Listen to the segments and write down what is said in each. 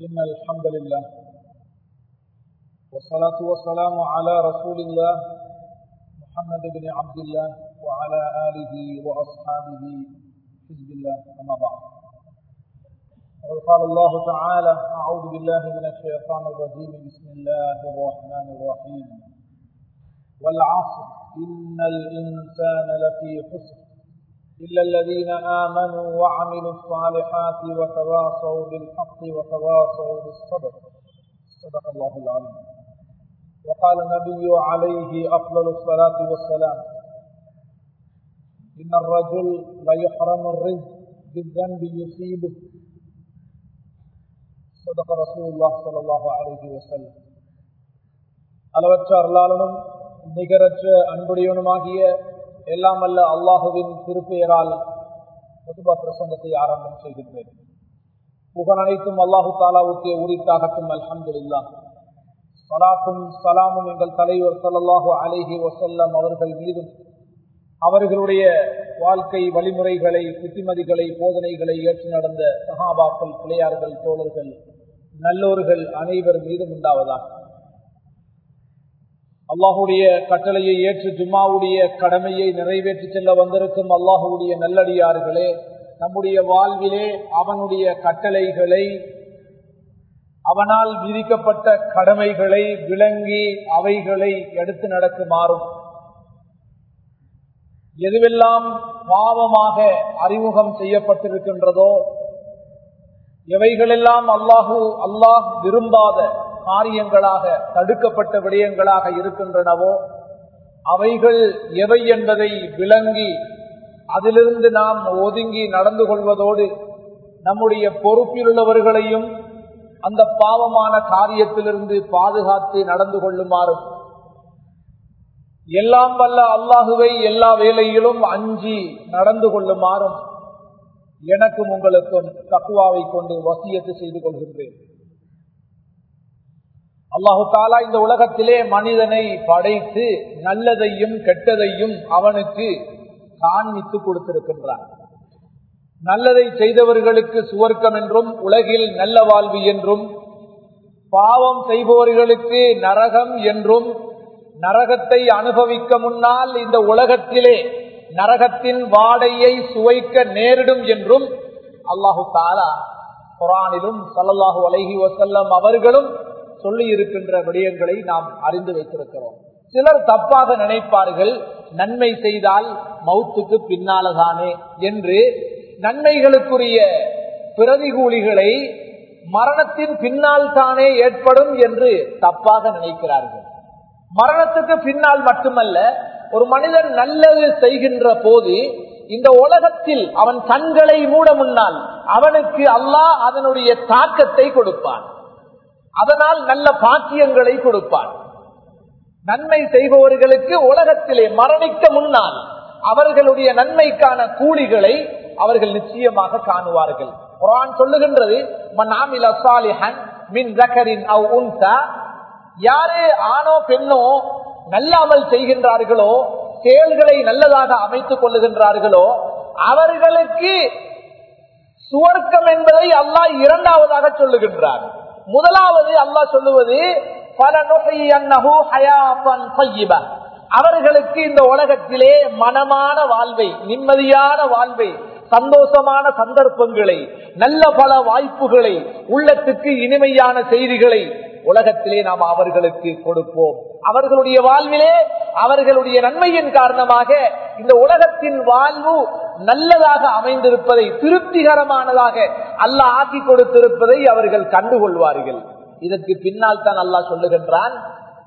إن الحمد لله والصلاة والسلام على رسول الله محمد بن عبد الله وعلى آله وأصحابه حزب الله أما بعد. قال الله تعالى: أعوذ بالله من الشيطان الرجيم. بسم الله الرحمن الرحيم. والعصر إن الإنسان لفي خسر إلا الذين آمنوا وعملوا الصالحات وتواصوا بالحق وتواصوا بالصبر. صدق الله العظيم. وقال النبي عليه أفضل الصلاة والسلام: إن الرجل ليحرم الرزق بالذنب يصيبه. صدق رسول الله صلى الله عليه وسلم. அளவற்ற அருளாளனும் நிகரற்ற அன்புடையவனுமாகிய எல்லாம் அல்ல அல்லாஹுவின் திருப்பெயரால் குதுபா பிரசங்கத்தை ஆரம்பம் செய்கின்றேன். புகழ் அனைத்தும் அல்லாஹு தாலாவுக்கே உரித்தாகட்டும். அல்ஹம்துலில்லாஹ். ஸலாத்தும் ஸலாமும் எங்கள் தலைவர் ஸல்லல்லாஹு அலைஹி வஸல்லம் அவர்கள் மீதும், அவர்களுடைய வாழ்க்கை வழிமுறைகளை, புத்திமதிகளை, போதனைகளை ஏற்று நடந்த சஹாபாக்கள், பிள்ளையார்கள், தோழர்கள், நல்லோர்கள் அனைவர் மீதும் உண்டாவதாக. அல்லாஹுடைய கட்டளையை ஏற்று ஜும்மாவுடைய கடமையை நிறைவேற்றி செல்ல வந்திருக்கும் அல்லாஹுடைய நல்லடியார்களே, நம்முடைய வாழ்விலே அவனுடைய கட்டளைகளை, அவனால் விதிக்கப்பட்ட கடமைகளை விளங்கி அவைகளை எடுத்து நடக்குமாறும், எதுவெல்லாம் பாவமாக அறிமுகம் செய்யப்பட்டிருக்கின்றதோ, எவைகளெல்லாம் அல்லாஹ் விரும்பாத காரியங்களாக, தடுக்கப்பட்ட விடயங்களாக இருக்கின்றனவோ அவைகள் எவை என்பதை விளங்கி அதிலிருந்து நாம் ஒதுங்கி நடந்து கொள்வதோடு, நம்முடைய பொறுப்பில் உள்ளவர்களையும் அந்த பாவமான காரியத்திலிருந்து பாதுகாத்து நடந்து கொள்ளுமாறும், எல்லாம் வல்ல அல்லாஹுவை எல்லா வேளையிலும் அஞ்சி நடந்து கொள்ளுமாறும் எனக்கும் உங்களுக்கும் தக்வாவை கொண்டு வசியத்து செய்து கொள்கின்றேன். அல்லாஹு தாலா இந்த உலகத்திலே மனிதனை படைத்து நல்லதையும் கெட்டதையும் அவனுக்கு காண்பித்து கொடுத்திருக்கின்றான். நல்லதை செய்தவர்களுக்கு சுவர்க்கம் என்றும், உலகில் நல்ல வாழ்வு என்றும், பாவம் செய்பவர்களுக்கு நரகம் என்றும், நரகத்தை அனுபவிக்க முன்னால் இந்த உலகத்திலே நரகத்தின் வாடையை சுவைக்க நேரிடும் என்றும் அல்லாஹு தாலா குர்ஆனிலும் ஸல்லல்லாஹு அலைஹி வஸல்லம் அவர்களும் சொல்லி இருக்கின்ற விடயங்களை நாம் அறிந்து வைத்திருக்கிறோம். சிலர் தப்பாக நினைப்பார்கள், நன்மை செய்தால் மௌத்துக்கு பின்னால்தானே என்று, நன்மைகளுக்குரிய பிரதிகூலிகளை மரணத்தின் பின்னால் தானே ஏற்படும் என்று தப்பாக நினைக்கிறார்கள். மரணத்துக்கு பின்னால் மட்டுமல்ல, ஒரு மனிதன் நல்லது செய்கின்ற போது இந்த உலகத்தில் அவன் கண்களை மூட முன்னால் அவனுக்கு அல்லாஹ் அதனுடைய தாக்கத்தை கொடுப்பான். அதனால் நல்ல பாக்கியங்களை கொடுப்பான். நன்மை செய்பவர்களுக்கு உலகத்திலே மரணிக்க முன்னால் அவர்களுடைய நன்மைக்கான கூலிகளை அவர்கள் நிச்சயமாக காணுவார்கள். குர்ஆன் சொல்லுகின்றது, மன் ஆமில ஸாலிஹன் மின் ஸக்கரின் அவ் உன்ஸா, யாரே ஆணோ பெண்ணோ நல்ல அமல் செய்கின்றார்களோ, செயல்களை நல்லதாக அமைத்துக் கொள்ளுகின்றார்களோ, அவர்களுக்கு சுவர்க்கம் என்பதை அல்லாஹ் இரண்டாவதாக சொல்லுகின்றார். முதலாவது அல்லாஹ் சொல்லுவது அவர்களுக்கு இந்த உலகத்திலே மனமான வாழ்வை, நிம்மதியான வாழ்வை, சந்தோஷமான சந்தர்ப்பங்களை, நல்ல பல வாய்ப்புகளை, உள்ளத்துக்கு இனிமையான செய்திகளை உலகத்திலே நாம் அவர்களுக்கு கொடுப்போம். அவர்களுடைய வாழ்விலே அவர்களுடைய நன்மையின் காரணமாக இந்த உலகத்தின் வாழ்வு நல்லதாக அமைந்திருப்பதை, திருப்திகரமானதாக அல்லாஹ் ஆக்கி கொடுத்திருப்பதை அவர்கள் கண்டுகொள்வார்கள். இதற்கு பின்னால் தான் அல்லாஹ் சொல்லுகின்றான்,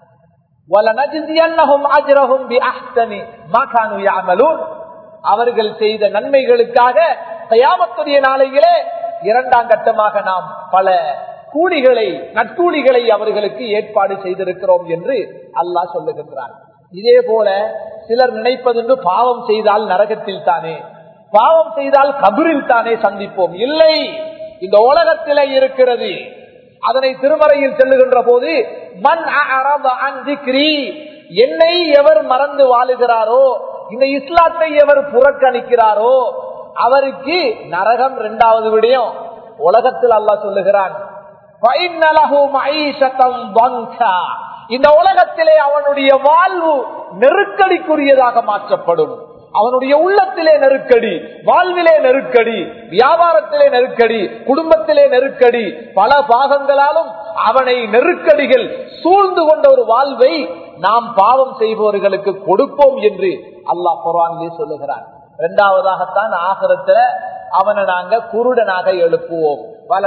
அவர்கள் செய்த நன்மைகளுக்காக கியாமத்துடைய நாளையிலே இரண்டாம் கட்டமாக நாம் பல கூலிகளை, நற்கூலிகளை அவர்களுக்கு ஏற்பாடு செய்திருக்கிறோம் என்று அல்லாஹ் சொல்லுகின்றான். இதே போல சிலர் நினைப்பது, பாவம் செய்தால் நரகத்தில் தானே, பாவம் செய்தால் கபரில் தானே சந்திப்போம். இல்லை, இந்த உலகத்திலே இருக்கிறது. அதனை திருமறையில் செல்லுகின்ற போது, மன் அஅரத அன் திக்ரி, என்னை எவர் மறந்து வாழுகிறாரோ, இந்த இஸ்லாத்தை எவர் புறக்கணிக்கிறாரோ அவருக்கு நரகம். இரண்டாவது விடயம், உலகத்தில் அல்லாஹ் சொல்லுகிறான், இந்த உலகத்திலே அவனுடைய வாழ்வு நெருக்கடிக்குரியதாக மாற்றப்படும். அவனுடைய உள்ளத்திலே நெருக்கடி, வாழ்விலே நெருக்கடி, வியாபாரத்திலே நெருக்கடி, குடும்பத்திலே நெருக்கடி, பல பாகங்களாலும் அவனை நெருக்கடிகள் சூழ்ந்து கொண்ட ஒரு வாழ்வை நாம் பாவம் செய்பவர்களுக்கு கொடுப்போம் என்று அல்லாஹ் குர்ஆனிலே சொல்லுகிறான். இரண்டாவதாகத்தான் ஆகிரத்துல அவனை நாங்க குருடனாக எழுப்புவோம்.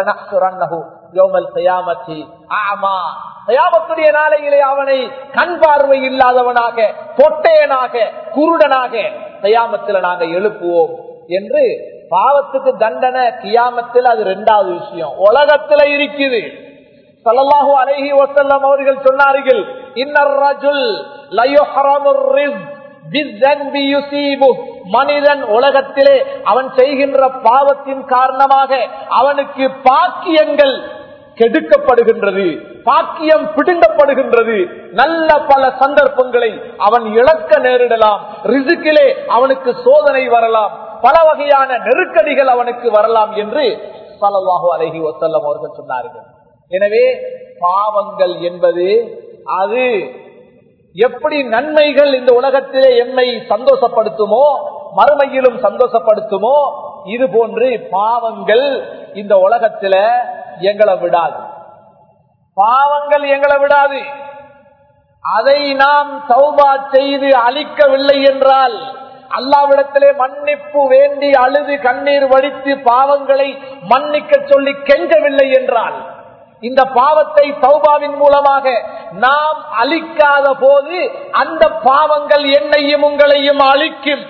கயாமத்துடைய நாளையிலே அவனை கண் பார்வை இல்லாதவனாக, பொட்டையனாக, குருடனாக கயாமத்தில் நாங்க எழுப்புவோம் என்று. பாவத்துக்கு தண்டனை கியாமத்தில் அது இரண்டாவது விஷயம், உலகத்துல இருக்குது. ஸல்லல்லாஹு அலைஹி வஸல்லம் அவர்கள் சொன்னார்கள், இன்னர் ரஜுல் லயுஹரமுர் ரிஸ்க் பிஸ்ஸன்பி யுஸீபு. மனிதன் உலகத்திலே அவன் செய்கின்ற பாவத்தின் காரணமாக அவனுக்கு பாக்கியங்கள் கெடுக்கப்படுகின்றது, பாக்கியம் பிடுங்கப்படுகின்றது. நல்ல பல சந்தர்ப்பங்களை அவன் இழக்க நேரிடலாம். ரிஸ்கிலே அவனுக்கு சோதனை வரலாம், பல வகையான நெருக்கடிகள் அவனுக்கு வரலாம் என்று ஸல்லல்லாஹு அலைஹி வஸல்லம் அவர்கள் சொன்னார்கள். எனவே பாவங்கள் என்பது அது எப்படி நன்மைகள் இந்த உலகத்திலே எம்மை சந்தோஷப்படுத்துமோ மறுமையிலும் சந்தோஷப்படுத்துமோ, இது போன்று பாவங்கள் இந்த உலகத்தில எங்களை விடாது. பாவங்கள் எங்களை விடாது. அதை நாம் தௌபா செய்து அழிக்கவில்லை என்றால், அல்லாஹ்விடத்திலே மன்னிப்பு வேண்டி அழுது கண்ணீர் வடித்து பாவங்களை மன்னிக்க சொல்லி கெஞ்சவில்லை என்றால், இந்த பாவத்தை தௌபாவின் மூலமாக நாம் அழிக்காத போது அந்த பாவங்கள் என்னையும் உங்களையும் அழிக்கும்.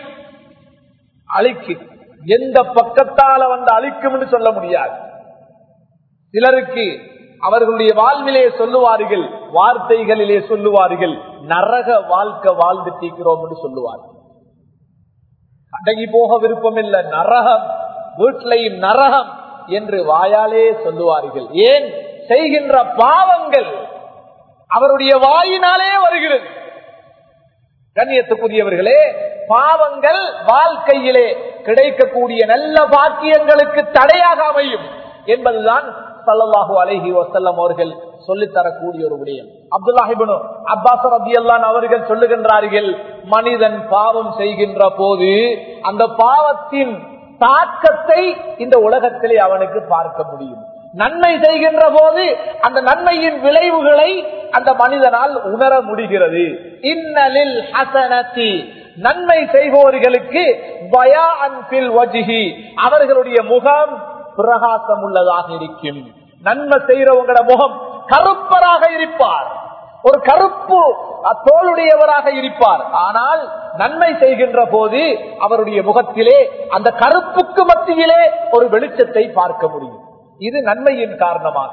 எந்த பக்கத்தால வந்து அழிக்கும் என்று சொல்ல முடியாது. சிலருக்கு அவர்களுடைய வாழ்விலே சொல்லுவார்கள், வார்த்தைகளிலே சொல்லுவார்கள், நரக வாழ்க்கை வாழ்ந்து தீக்கிறோம் என்று சொல்லுவார்கள். அடங்கி போக விருப்பம் இல்லை, நரகம் வீட்டிலையும் நரகம் என்று வாயாலே சொல்லுவார்கள். ஏன்? செய்கின்ற பாவங்கள் அவருடைய வாயினாலே வருகிறது. கண்ணியத்துக்குரியவர்களே, பாவங்கள் வாழ்க்கையிலே கிடைக்கக்கூடிய நல்ல பாக்கியங்களுக்கு தடையாக அமையும் என்பதுதான் ஸல்லல்லாஹு அலைஹி வஸல்லம் அவர்கள் சொல்லித்தரக்கூடிய ஒரு விடயம். அப்துல்லாஹ் இப்னு அப்பாஸ் ரலியல்லாஹு அவர்கள் சொல்லுகின்றார்கள், மனிதன் பாவம் செய்கின்ற போது அந்த பாவத்தின் தாக்கத்தை இந்த உலகத்திலே அவனுக்கு பார்க்க முடியும். நன்மை செய்கின்ற போது அந்த நன்மையின் விளைவுகளை அந்த மனிதனால் உணர முடிகிறது. இன்னலில் ஹஸனதி, நன்மை செய்பவர்களுக்கு பயாஅன் ஃபில் வஜ்ஹி, அவர்களுடைய முகம் பிரகாசம் உள்ளதாக இருக்கும். நன்மை செய்யறவங்களோட முகம் கருப்பராக இருப்பார், ஒரு கருப்பு தோளுடையவராக இருப்பார். ஆனால் நன்மை செய்கின்ற போது அவருடைய முகத்திலே அந்த கருப்புக்கு மத்தியிலே ஒரு வெளிச்சத்தை பார்க்க முடியும். இது நன்மையின் காரணமாக.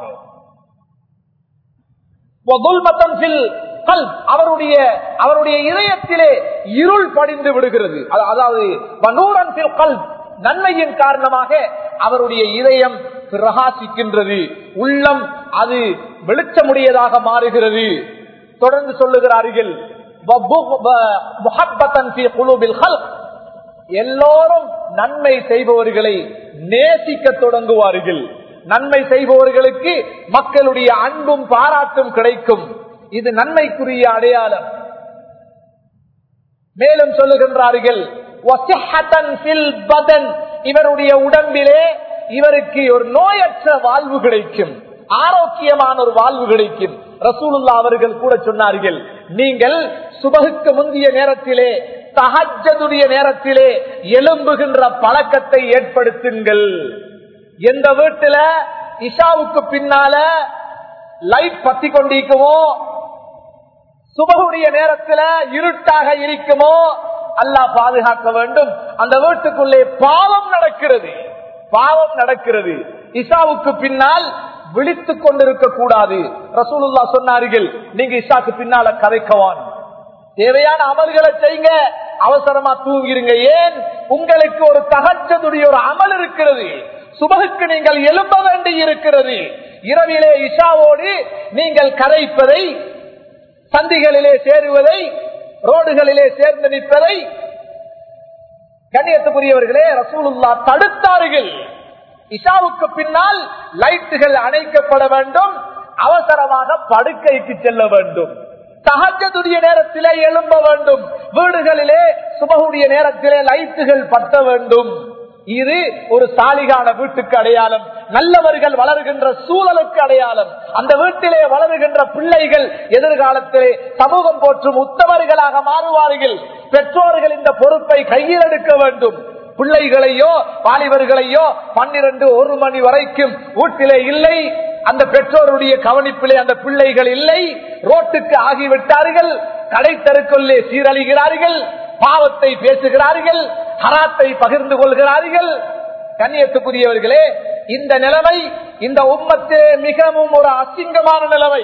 அவருடைய இதயத்திலே இருள் படிந்து விடுகிறது. அதாவது நன்மையின் காரணமாக அவருடைய இதயம் பிரகாசிக்கின்றது, உள்ளம் அது வெளிச்சமுடையதாக மாறுகிறது. தொடர்ந்து சொல்லுகிறார்கள், எல்லோரும் நன்மை செய்பவர்களை நேசிக்க தொடங்குவார்கள். நன்மை செய்பவர்களுக்கு மக்களுடைய அன்பும் பாராட்டும் கிடைக்கும். இது நன்மைக்குரிய அடையாளம். மேலும் சொல்லுகின்றார்கள், இவருடைய உடம்பிலே இவருக்கு ஒரு நோயற்ற வாழ்வு கிடைக்கும், ஆரோக்கியமான ஒரு வாழ்வு கிடைக்கும். ரசூலுல்லாஹ் அவர்கள் கூட சொன்னார்கள், நீங்கள் சுபஹுக்கு முந்திய நேரத்திலே தஹஜ்ஜுடைய நேரத்திலே எழும்புகின்ற பழக்கத்தை ஏற்படுத்துங்கள். எந்த வீட்டுல இஷாவுக்கு பின்னால லைட் பத்தி கொண்டிருக்குமோ, சுபஹுடைய நேரத்துல இருட்டாக இருக்குமோ, அல்லாஹ் பாதுகாக்க வேண்டும். அந்த வீட்டுக்குள்ளே பாவம் நடக்கிறது, பாவம் நடக்கிறது. இஷாவுக்கு பின்னால் விழித்துக் கொண்டிருக்க கூடாது. ரசூலுல்லாஹ் சொன்னார்கள், நீங்க இஷாக்கு பின்னால கதைக்கவான், தேவையான அமல்களை செய்யுங்க, அவசரமா தூங்கிருங்க. ஏன்? உங்களுக்கு ஒரு தஹஜ்ஜுடைய ஒரு அமல் இருக்கிறது, சுபஹுக்கு நீங்கள் எழும்ப வேண்டி இருக்கிறது. இரவிலே இஷாவோடு நீங்கள் கதைப்பதை, சந்திகளிலே சேருவதை, ரோடுகளிலே சேர்ந்து நிற்பதை, கண்ணியத்துக்குரியவர்களே, ரசூலுல்லாஹ் தடுத்தார்கள். இஷாவுக்கு பின்னால் லைட்டுகள் அணைக்கப்பட வேண்டும், அவசரமாக படுக்கைக்கு செல்ல வேண்டும், தஹஜ்ஜுடைய நேரத்திலே எழும்ப வேண்டும், வீடுகளிலே சுபஹுடைய நேரத்திலே லைட்டுகள் பற்ற வேண்டும். இது ஒரு சாலிகான வீட்டுக்கு அடையாளம், நல்லவர்கள் வளர்கின்ற சூழலுக்கு அடையாளம். அந்த வீட்டிலே வளர்கின்ற பிள்ளைகள் எதிர்காலத்திலே சமூகம் போற்றும் உத்தமர்களாக மாறுவார்கள். பெற்றோர்கள் இந்த பொறுப்பை கையில் எடுக்க வேண்டும். பிள்ளைகளையோ வாலிபர்களையோ 12-1 மணி வரைக்கும் வீட்டிலே இல்லை, அந்த பெற்றோருடைய கவனிப்பிலே அந்த பிள்ளைகள் இல்லை, ரோட்டுக்கு ஆகிவிட்டார்கள், கடை தெருக்குள்ளே சீரழிகிறார்கள், பாவத்தை பேசுகிறார்கள், ஹராத்தை பகிர்ந்து கொள்கிறார்கள். கண்ணியத்துக்குரியவர்களே, இந்த நிலைமை இந்த உம்மத்தே மிகவும் ஒரு அசிங்கமான நிலைமை.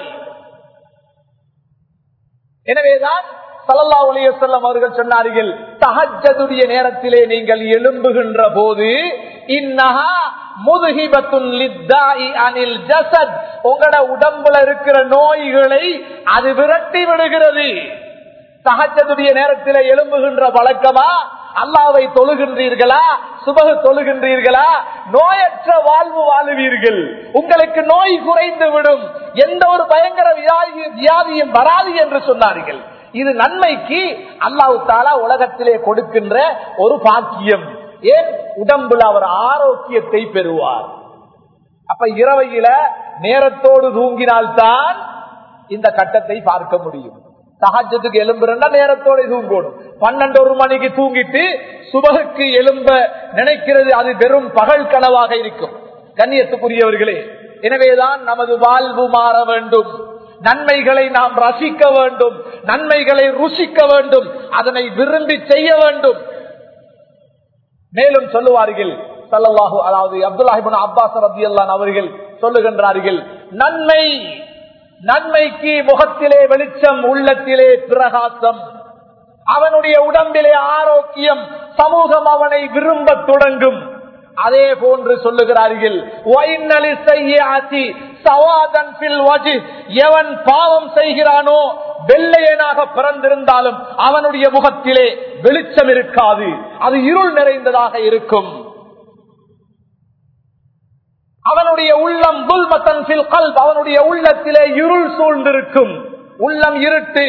எனவேதான் ஸல்லல்லாஹு அலைஹி வஸல்லம் அவர்கள் சொன்னார்கள், தஹஜ்ஜுடைய நேரத்திலே நீங்கள் எழும்புகின்ற போது இன்னஹா முதுஹிபத்துன் லித்தாஇ அனில் ஜஸத், உங்களோட உடம்புல இருக்கிற நோய்களை அது விரட்டி விடுகிறது. தஹஜ்ஜுடைய நேரத்திலே எழும்புகின்ற வழக்கமா? அல்லாஹ்வை தொழுகின்றீர்களா? சுபஹ் தொழுகின்றீர்களா? நோயற்ற வாழ்வு வாழுவீர்கள், உங்களுக்கு நோய் குறைந்து விடும், எந்த ஒரு பயங்கர வியாதியும் வராது என்று சொன்னார்கள். இது நன்மைக்கு அல்லாஹ் தஆலா உலகத்திலே கொடுக்கின்ற ஒரு பாக்கியம். ஏன்? உடம்புல அவர் ஆரோக்கியத்தை பெறுவார். அப்ப இரவையில நேரத்தோடு தூங்கினால்தான் இந்த கட்டத்தை பார்க்க முடியும். தஹஜ்ஜுக்கு எழும்புறா நேரத்தோட தூங்கணும். 12-1 மணிக்கு தூங்கிட்டு சுபஹுக்கு எழும்ப நினைக்கிறது, அது வெறும் பகல் கனவாக இருக்கும். கண்ணியத்துக்குரியவர்களே, எனவேதான் நமது வாழ்வு மாற வேண்டும், நன்மைகளை நாம் ரசிக்க வேண்டும், நன்மைகளை ருசிக்க வேண்டும், அதனை விரும்பி செய்ய வேண்டும். மேலும் சொல்லுவார்கள் ஸல்லல்லாஹு அதாவது அப்துல்லாஹ் இப்னு அப்பாஸ் ரலியல்லாஹு அன்ஹு அவர்கள் சொல்லுகின்றார்கள், நன்மைக்கு முகத்திலே வெளிச்சம், உள்ளத்திலே பிரகாசம், அவனுடைய உடம்பிலே ஆரோக்கியம், சமூகம் அவனை விரும்ப தொடங்கும். அதே போன்று சொல்லுகிறார்கள், எவன் பாவம் செய்கிறானோ வெள்ளையனாக பிறந்திருந்தாலும் அவனுடைய முகத்திலே வெளிச்சம் இருக்காது, அது இருள் நிறைந்ததாக இருக்கும். அவனுடைய உள்ளம் துல்மத்தன் ஃபில் கல்ப், அவனுடைய உள்ளத்திலே இருள் சூழ்ந்திருக்கும், உள்ளம் இருட்டு.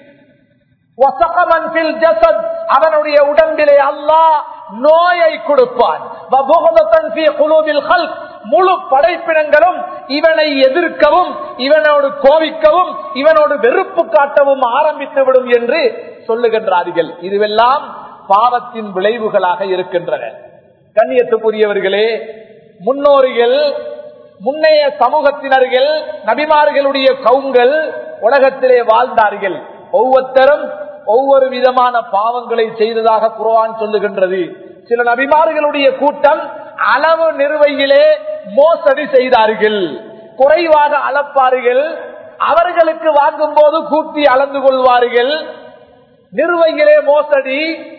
வஸகமன் ஃபில் ஜஸத், அவனுடைய உடம்பிலே அல்லாஹ் நோயை கொடுப்பான். வபுகதன் ஃபீ குலூபில் கல்ப், முழு படைப்பினங்களும் இவனை எதிர்க்கவும், இவனோடு கோபிக்கவும், இவனோடு வெறுப்பு காட்டவும் ஆரம்பித்து விடும் என்று சொல்லுகின்றார்கள். இதுவெல்லாம் பாவத்தின் விளைவுகளாக இருக்கின்றன. கண்ணியத்துக்குரியவர்களே, முன்னோர்கள், முன்னைய சமூகத்தினர்கள், நபிமார்களுடைய கவுங்கள் உலகத்திலே வாழ்ந்தார்கள். ஒவ்வொருத்தரும் ஒவ்வொரு விதமான பாவங்களை செய்ததாக குர்ஆன் சொல்லுகின்றது. சில நபிமார்களுடைய கூட்டம் அளவு நிறுவையிலே மோசடி செய்தார்கள், குறைவாக அளப்பார்கள், அவர்களுக்கு வாங்கும் போது கூட்டி அளந்து கொள்வார்கள், நிறுவையிலே மோசடி.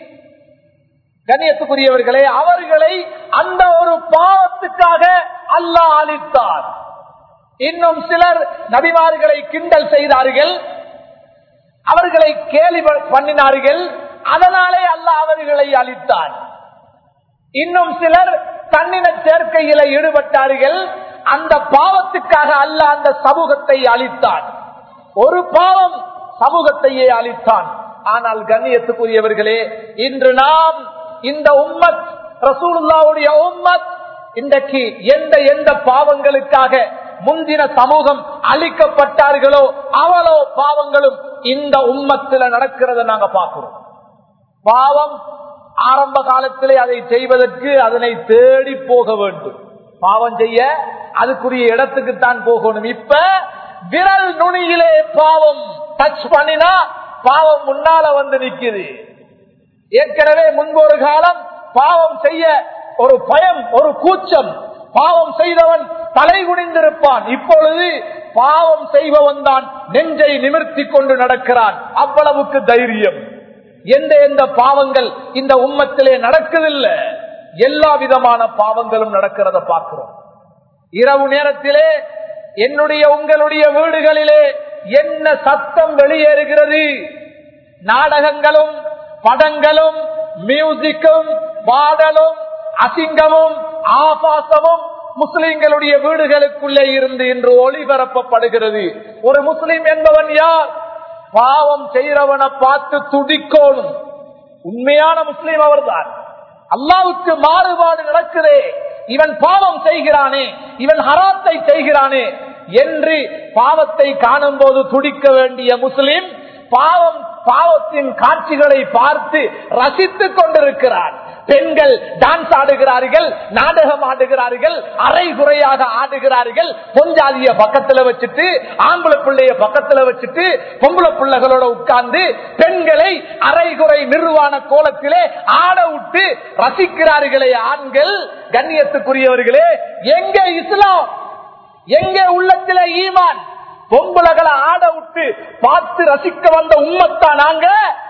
கண்ணியத்துக்குரியவர்களே, அவர்களை அந்த ஒரு பாவத்துக்காக அல்லாஹ் அழித்தார். இன்னும் சிலர் நபிமார்களை கிண்டல் செய்தார்கள், அவர்களை கேலி பண்ணினார்கள், அதனாலே அல்லாஹ் அவர்களை அழித்தார். இன்னும் சிலர் தன்னின சேர்க்கையில ஈடுபட்டார்கள், அந்த பாவத்துக்காக அல்லாஹ் அந்த சமூகத்தை அழித்தான். ஒரு பாவம் சமூகத்தையே அழித்தான். ஆனால் கண்ணியத்துக்குரியவர்களே, இன்று நாம் இந்த உம்மத், ரசூலுல்லாஹ்வுடைய உம்மத், இன்றைக்கு எந்த பாவங்களுக்காக முந்தின சமூகம் அழிக்கப்பட்டார்களோ அவளோ பாவங்களும் இந்த உம்மத்தில் நடக்கிறத நாங்க பார்க்கிறோம். பாவம் ஆரம்ப காலத்திலே அதை செய்வதற்கு அதனை தேடி போக வேண்டும். பாவம் செய்ய அதுக்குரிய இடத்துக்குத்தான் போகணும். இப்ப விரல் நுனியிலே பாவம் டச் பண்ணினா பாவம் முன்னால வந்து நிக்குது. ஏற்கனவே முன்பு ஒரு காலம் பாவம் செய்ய ஒரு பயம், ஒரு கூச்சம், பாவம் செய்தவன் தலை குனிந்திருப்பான். இப்பொழுது பாவம் செய்பவன் தான் நெஞ்சை நிமிர்த்தி கொண்டு நடக்கிறான். அவ்வளவுக்கு தைரியம். எந்த பாவங்கள் இந்த உம்மத்திலே நடக்குதில்லை, எல்லா விதமான பாவங்களும் நடக்கிறத பார்க்கிறோம். இரவு நேரத்திலே என்னுடைய உங்களுடைய வீடுகளிலே என்ன சத்தம் வெளியேறுகிறது? நாடகங்களும், படங்களும், மியூசிக்கும், பாடலும், அசிங்கமும், ஆபாசமும் முஸ்லிம்களுடைய வீடுகளுக்குள்ளே இருந்து இன்று ஒளிபரப்பப்படுகிறது. ஒரு முஸ்லிம் என்பவன் யார்? பாவம் செய்கிறவனை பார்த்து துடிக்கோணும். உண்மையான முஸ்லிம் அவர்தான். அல்லாஹ்வுக்கு மாறுபாடு நடக்குதே, இவன் பாவம் செய்கிறானே, இவன் ஹராத்தை செய்கிறானே என்று பாவத்தை காணும் போது துடிக்க வேண்டிய முஸ்லிம் பாவத்தின் காட்சிகளை பார்த்து ரசித்துக் கொண்டிருக்கிறார். பெண்கள் டான்ஸ் ஆடுகிறார்கள், நாடகம் ஆடுகிறார்கள், அரை குறையாக ஆடுகிறார்கள். பொஞ்சாதிய பக்கத்துல வச்சுட்டு, ஆம்பளை பிள்ளைய பக்கத்துல வச்சுட்டு, பொம்பளை பிள்ளைகளோட உட்கார்ந்து பெண்களை அரைகுறை நிர்வாண கோலத்திலே ஆட விட்டு ரசிக்கிறார்களே ஆண்கள். கண்ணியத்துக்குரியவர்களே, எங்கே இஸ்லாம்? எங்கே உள்ளத்திலே ஈமான்? பொம்பளைகளை ஆட விட்டு பார்த்து ரசிக்க வந்த உம்மத்தான் நாங்க.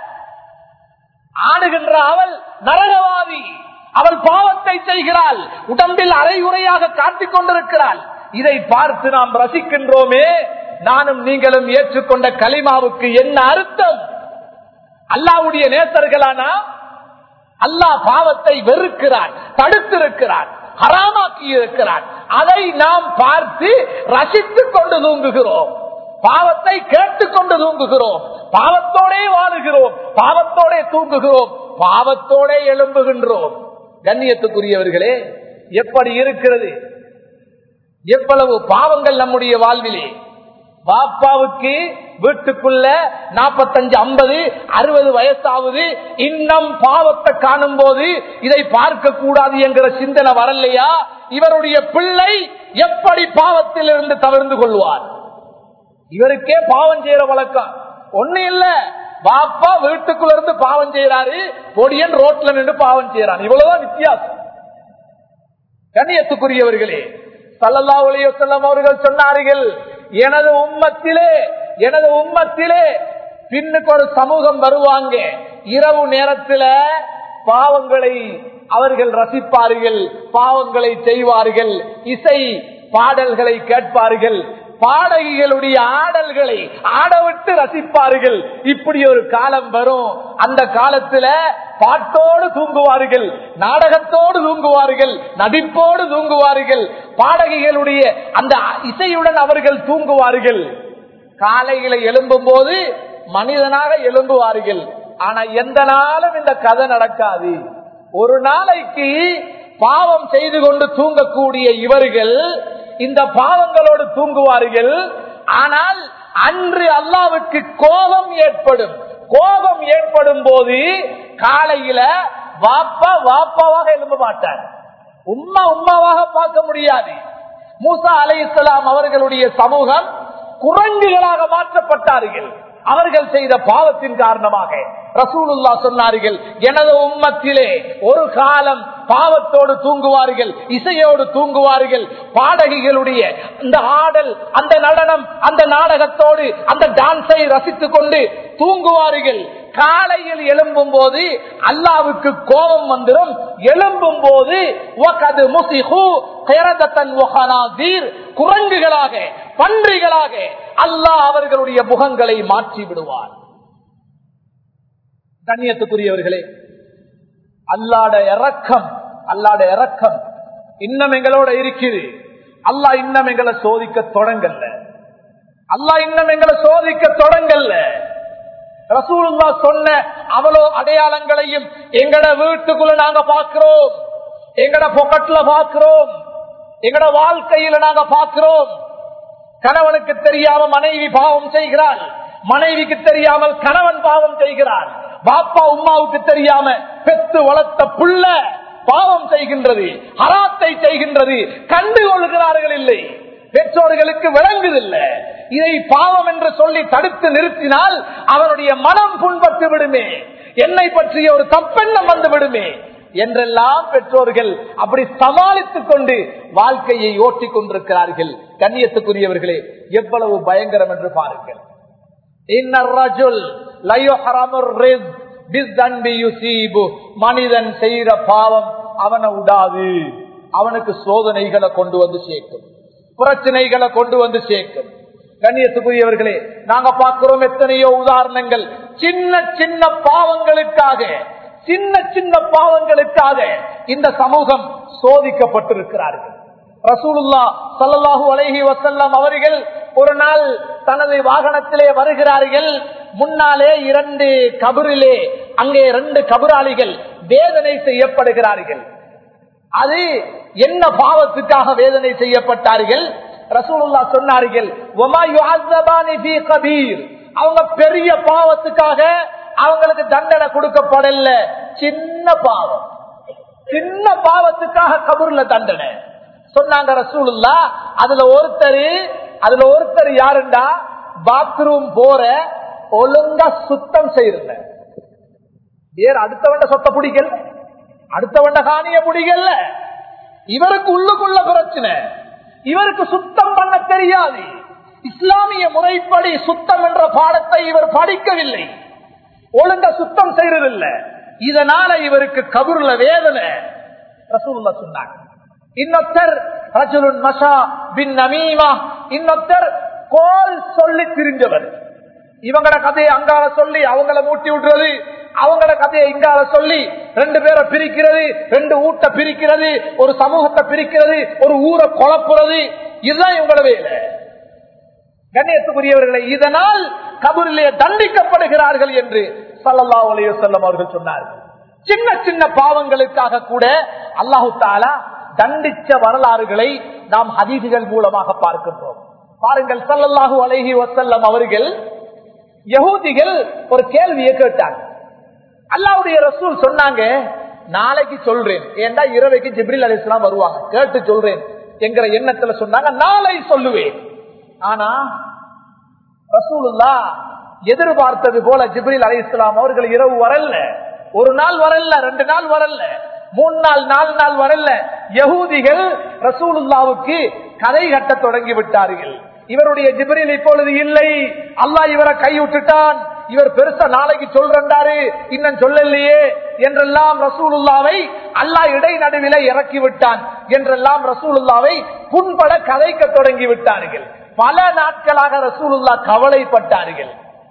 ஆடுகின்ற அவள் நரகவாதி, அவள் பாவத்தை செய்கிறாள், உடம்பில் அரைகுறையாக காட்டிக் கொண்டிருக்கிறாள். இதை பார்த்து நாம் ரசிக்கின்றோமே, நானும் நீங்களும் ஏற்றுக்கொண்ட கலிமாவுக்கு என்ன அர்த்தம்? அல்லாஹ்வுடைய நேசர்களானா? அல்லாஹ் பாவத்தை வெறுக்கிறான், தடுத்திருக்கிறான், ஹராமாக்கி இருக்கிறான். அதை நாம் பார்த்து ரசித்துக் கொண்டு தூங்குகிறோம், பாவத்தை கேட்டுக்கொண்டு தூங்குகிறோம், பாவத்தோடே வாழுகிறோம், பாவத்தோடே தூங்குகிறோம், பாவத்தோடே எழும்புகின்றோம். கண்ணியத்துக்குரியவர்களே, எப்படி இருக்கிறது? எவ்வளவு பாவங்கள் நம்முடைய வாழ்விலே! பாப்பாவுக்கு வீட்டுக்குள்ள 45, 50, 60 வயசாவது, இன்னும் பாவத்தை காணும் போது இதை பார்க்க கூடாது என்கிற சிந்தனை வரலையா? இவருடைய பிள்ளை எப்படி பாவத்தில் இருந்து தவிர்த்து கொள்வார்? இவருக்கே பாவம் செய்யற வழக்கம் ஒண்ணு இல்ல. பாப்பா வீட்டுக்குள்ள இருந்து பாவம் செய்யறாரு, பொடியன் ரோட்ல நின்று பாவம் செய்யறான். இவ்வளவுதான் வித்தியாசம். கண்ணியத்துக்குரியவர்களே, ஸல்லல்லாஹு அலைஹி வஸல்லம் அவர்கள் சொன்னார்கள், எனது உம்மத்திலே பின்னுக்கு ஒரு சமூகம் வருவாங்க. இரவு நேரத்தில் பாவங்களை அவர்கள் ரசிப்பார்கள், பாவங்களை செய்வார்கள், இசை பாடல்களை கேட்பார்கள், பாடகிகளுடைய ஆடல்களை ஆடவிட்டு ரசிப்பார்கள். இப்படி ஒரு காலம் வரும். அந்த காலத்துல பாட்டோடு தூங்குவார்கள், நாடகத்தோடு தூங்குவார்கள், நடிப்போடு தூங்குவார்கள், பாடகிகளுடைய அந்த இசையுடன் அவர்கள் தூங்குவார்கள். காலையில எழும்பும் போது மனிதனாக எழும்புவார்கள். ஆனா எந்த நாளும் இந்த கதை நடக்காது. ஒரு நாளைக்கு பாவம் செய்து கொண்டு தூங்கக்கூடிய இவர்கள் இந்த பாவங்களோடு தூங்குவார்கள். ஆனால் அன்று அல்லாஹ்வுக்கு கோபம் ஏற்படும். கோபம் ஏற்படும் போது காலையில வாப்பாவாக எழும்ப மாட்டார், உம்மாவாக பார்க்க முடியாது. மூசா அலைஹிஸ்ஸலாம் அவர்களுடைய சமூகம் குரங்குகளாக மாற்றப்பட்டார்கள் அவர்கள் செய்த பாவத்தின் காரணமாக. ரசூலுல்லாஹ் சொன்னார்கள், எனது உம்மத்திலே ஒரு காலம் பாவத்தோடு தூங்குவார்கள், இசையோடு தூங்குவார்கள், பாடகிகளுடைய அந்த ஆடல், அந்த நடனம், அந்த நாடகத்தோடு அந்த டான்ஸை ரசித்துக் கொண்டு தூங்குவார்கள். காலையில் எழும்பும் போது அல்லாஹ்வுக்கு கோபம் வந்துடும். எழும்பும் போது குரங்குகளாக, பன்றிகளாக அல்லாஹ் அவர்களுடைய முகங்களை மாற்றி விடுவார். கண்ணியத்துக்குரியவர்களே, அல்லாஹ்வுடைய இரக்கம் இன்னும் எங்களோட இருக்குது. அல்லாஹ் இன்னும் எங்களை சோதிக்க தொடங்கல்ல. ரசூலுல்லாஹ் சொன்ன அவ்வளோ அடையாளங்களையும் எங்கட வீட்டுக்குள்ள நாங்க பார்க்கிறோம், எங்கட பொக்கெட்ல பார்க்கிறோம், எங்கட வாழ்க்கையில நாங்க பார்க்கிறோம். கணவனுக்கு தெரியாம மனைவி பாவம் செய்கிறாள், மனைவிக்கு தெரியாமல் கணவன் பாவம் செய்கிறான், பாப்பா உம்மாவுக்கு தெரியாம பெத்து வளர்த்த புள்ள பாவம் செய்கின்றது, ஹராத்தை செய்கின்றது, கண்டுகொள்கிறார்கள் இல்லை. பெற்றோர்களுக்கு விளங்குதில்லை. இதை பாவம் என்று சொல்லி தடுத்து நிறுத்தினால் அவனுடைய மனம் புண்பட்டு விடுமே, என்னை பற்றிய ஒரு தப்பெண்ணம் வந்து விடுமே என்றெல்லாம் பெற்றோர்கள் அப்படி சமாளித்துக் கொண்டு வாழ்க்கையை ஓட்டிக் கொண்டிருக்கிறார்கள். கண்ணியத்துக்குரியவர்களே, எவ்வளவு பயங்கரம் என்று பாருங்கள். மனிதன் செய்கிற பாவம் அவனை விடாது, அவனுக்கு சோதனைகளை கொண்டு வந்து சேர்க்கும், பிரச்சனைகளை கொண்டு வந்து சேர்க்கும். கண்ணியத்துக்குரியவர்களே, நாங்க பார்க்கிறோம் எத்தனையோ உதாரணங்கள். சின்ன சின்ன பாவங்களுக்காக சின்ன சின்ன பாவங்களுக்காக இந்த சமூகம் சோதிக்கப்பட்டிருக்கிறார்கள். ரசூலுல்லாஹ் ஸல்லல்லாஹு அலைஹி வஸல்லம் அவர்கள் ஒரு நாள் தனது வாகனத்திலே வருகிறார்கள். முன்னாலே 2 கபரிலே அங்கே 2 கபராளிகள் வேதனை செய்யப்படுகிறார்கள். அது என்ன பாவத்துக்காக வேதனை செய்யப்பட்டார்கள்? ரசூலுல்லாஹ் சொன்னார்கள், வமா யுஅஸபானி ஃபீ கபீர். அவங்க பெரிய பாவத்துக்காக அவங்களுக்கு தண்டனை கொடுக்கப்படல, சின்ன பாவம், சின்ன பாவத்துக்காக கபூர்ல தண்டனை சொன்னாங்க ரசூலுல்லாஹ். அதுல ஒருத்தர் யாருண்டா, பாத்ரூம் போற ஒழுங்கா சுத்தம் செய்யல. வேற அடுத்தவண்ட சொத்த பிடிக்கல, அடுத்தவண்ட காணிய பிடிக்கல. இவருக்கு உள்ளுக்குள்ள பிரச்சனை, இவருக்கு சுத்தம் பண்ண தெரியாது. இஸ்லாமிய முறைப்படி சுத்தம் என்ற பாடத்தை இவர் படிக்கவில்லை, ஒழுங்கா சுத்தம் செய்யறதில்லை. இதனால இவருக்கு கபூர்ல வேதனை. ரசூலுல்லாஹ் சொன்னாங்க. இன்னொருத்தர் ரஜுலுன் மஷா பின் நமீமா, இன்னொருத்தர் கோல் சொல்லி திரிஞ்சவர். இவங்களோட கதையை அங்கால சொல்லி அவங்கள மூட்டி விடுறது, அவங்களோட கதையை இங்கால சொல்லி 2 பேரை பிரிக்கிறது, 2 ஊட்ட பிரிக்கிறது, ஒரு சமூகத்தை பிரிக்கிறது, ஒரு ஊரை குழப்புறது. இதுதான் இவங்கள வேலை. கண்ணியத்துக்குரியவர்களை, இதனால் கபூரிலே தண்டிக்கப்படுகிறார்கள் என்று ஸல்லல்லாஹு அலைஹி வஸல்லம் அவர்கள் சொன்னார்கள். சின்ன சின்ன பாவங்களுக்காக கூட அல்லாஹு தஆலா தண்டிச்ச வரலாறுகளை நாம் ஹதீஸ்கள் மூலமாக பார்க்கின்றோம். பாருங்கள், ஸல்லல்லாஹு அலைஹி வஸல்லம் அவர்கள் யஹூதிகள் ஒரு கேள்வியை கேட்டாங்க. அல்லாஹ்வுடைய ரசூல் சொன்னாங்க, நாளைக்கு சொல்றேன், ஏண்டா இரவைக்கு ஜிப்ரீல் அலைஹிஸ்ஸலாம் வருவாங்க, கேட்டு சொல்றேன் என்கிற எண்ணத்துல சொன்னாங்க. நாளை சொல்லுவேன். ஆனா ரசூலுல்லாஹ் எதிர்பார்த்தது போல ஜிப்ரீல் அலைஹிஸ்ஸலாம் அவர்கள் இரவு வரல, ஒரு நாள் வரல, 2 நாள் வரல, 3 நாள் 4 நாள் வரல. யஹூதிகள் ரசூலுல்லாஹ்வுக்கு கதை கட்ட தொடங்கி விட்டார்கள். இவருடைய ஜிப்ரீல் இப்பொழுது இல்லை, அல்லாஹ் இவரை கைவிட்டுட்டான், இவர் பெருசா நாளைக்கு சொல்றாரு, இன்னும் சொல்லலையே என்றெல்லாம் ரசூலுல்லாவை அல்லாஹ் இடைநடுவிலே இறக்கி விட்டான் என்றெல்லாம் ரசூலுல்லாவை புண்பட கதைக்க தொடங்கி விட்டார்கள். பல நாட்களாக ரசூலுல்லாஹ் கவலைப்பட்டார்கள்.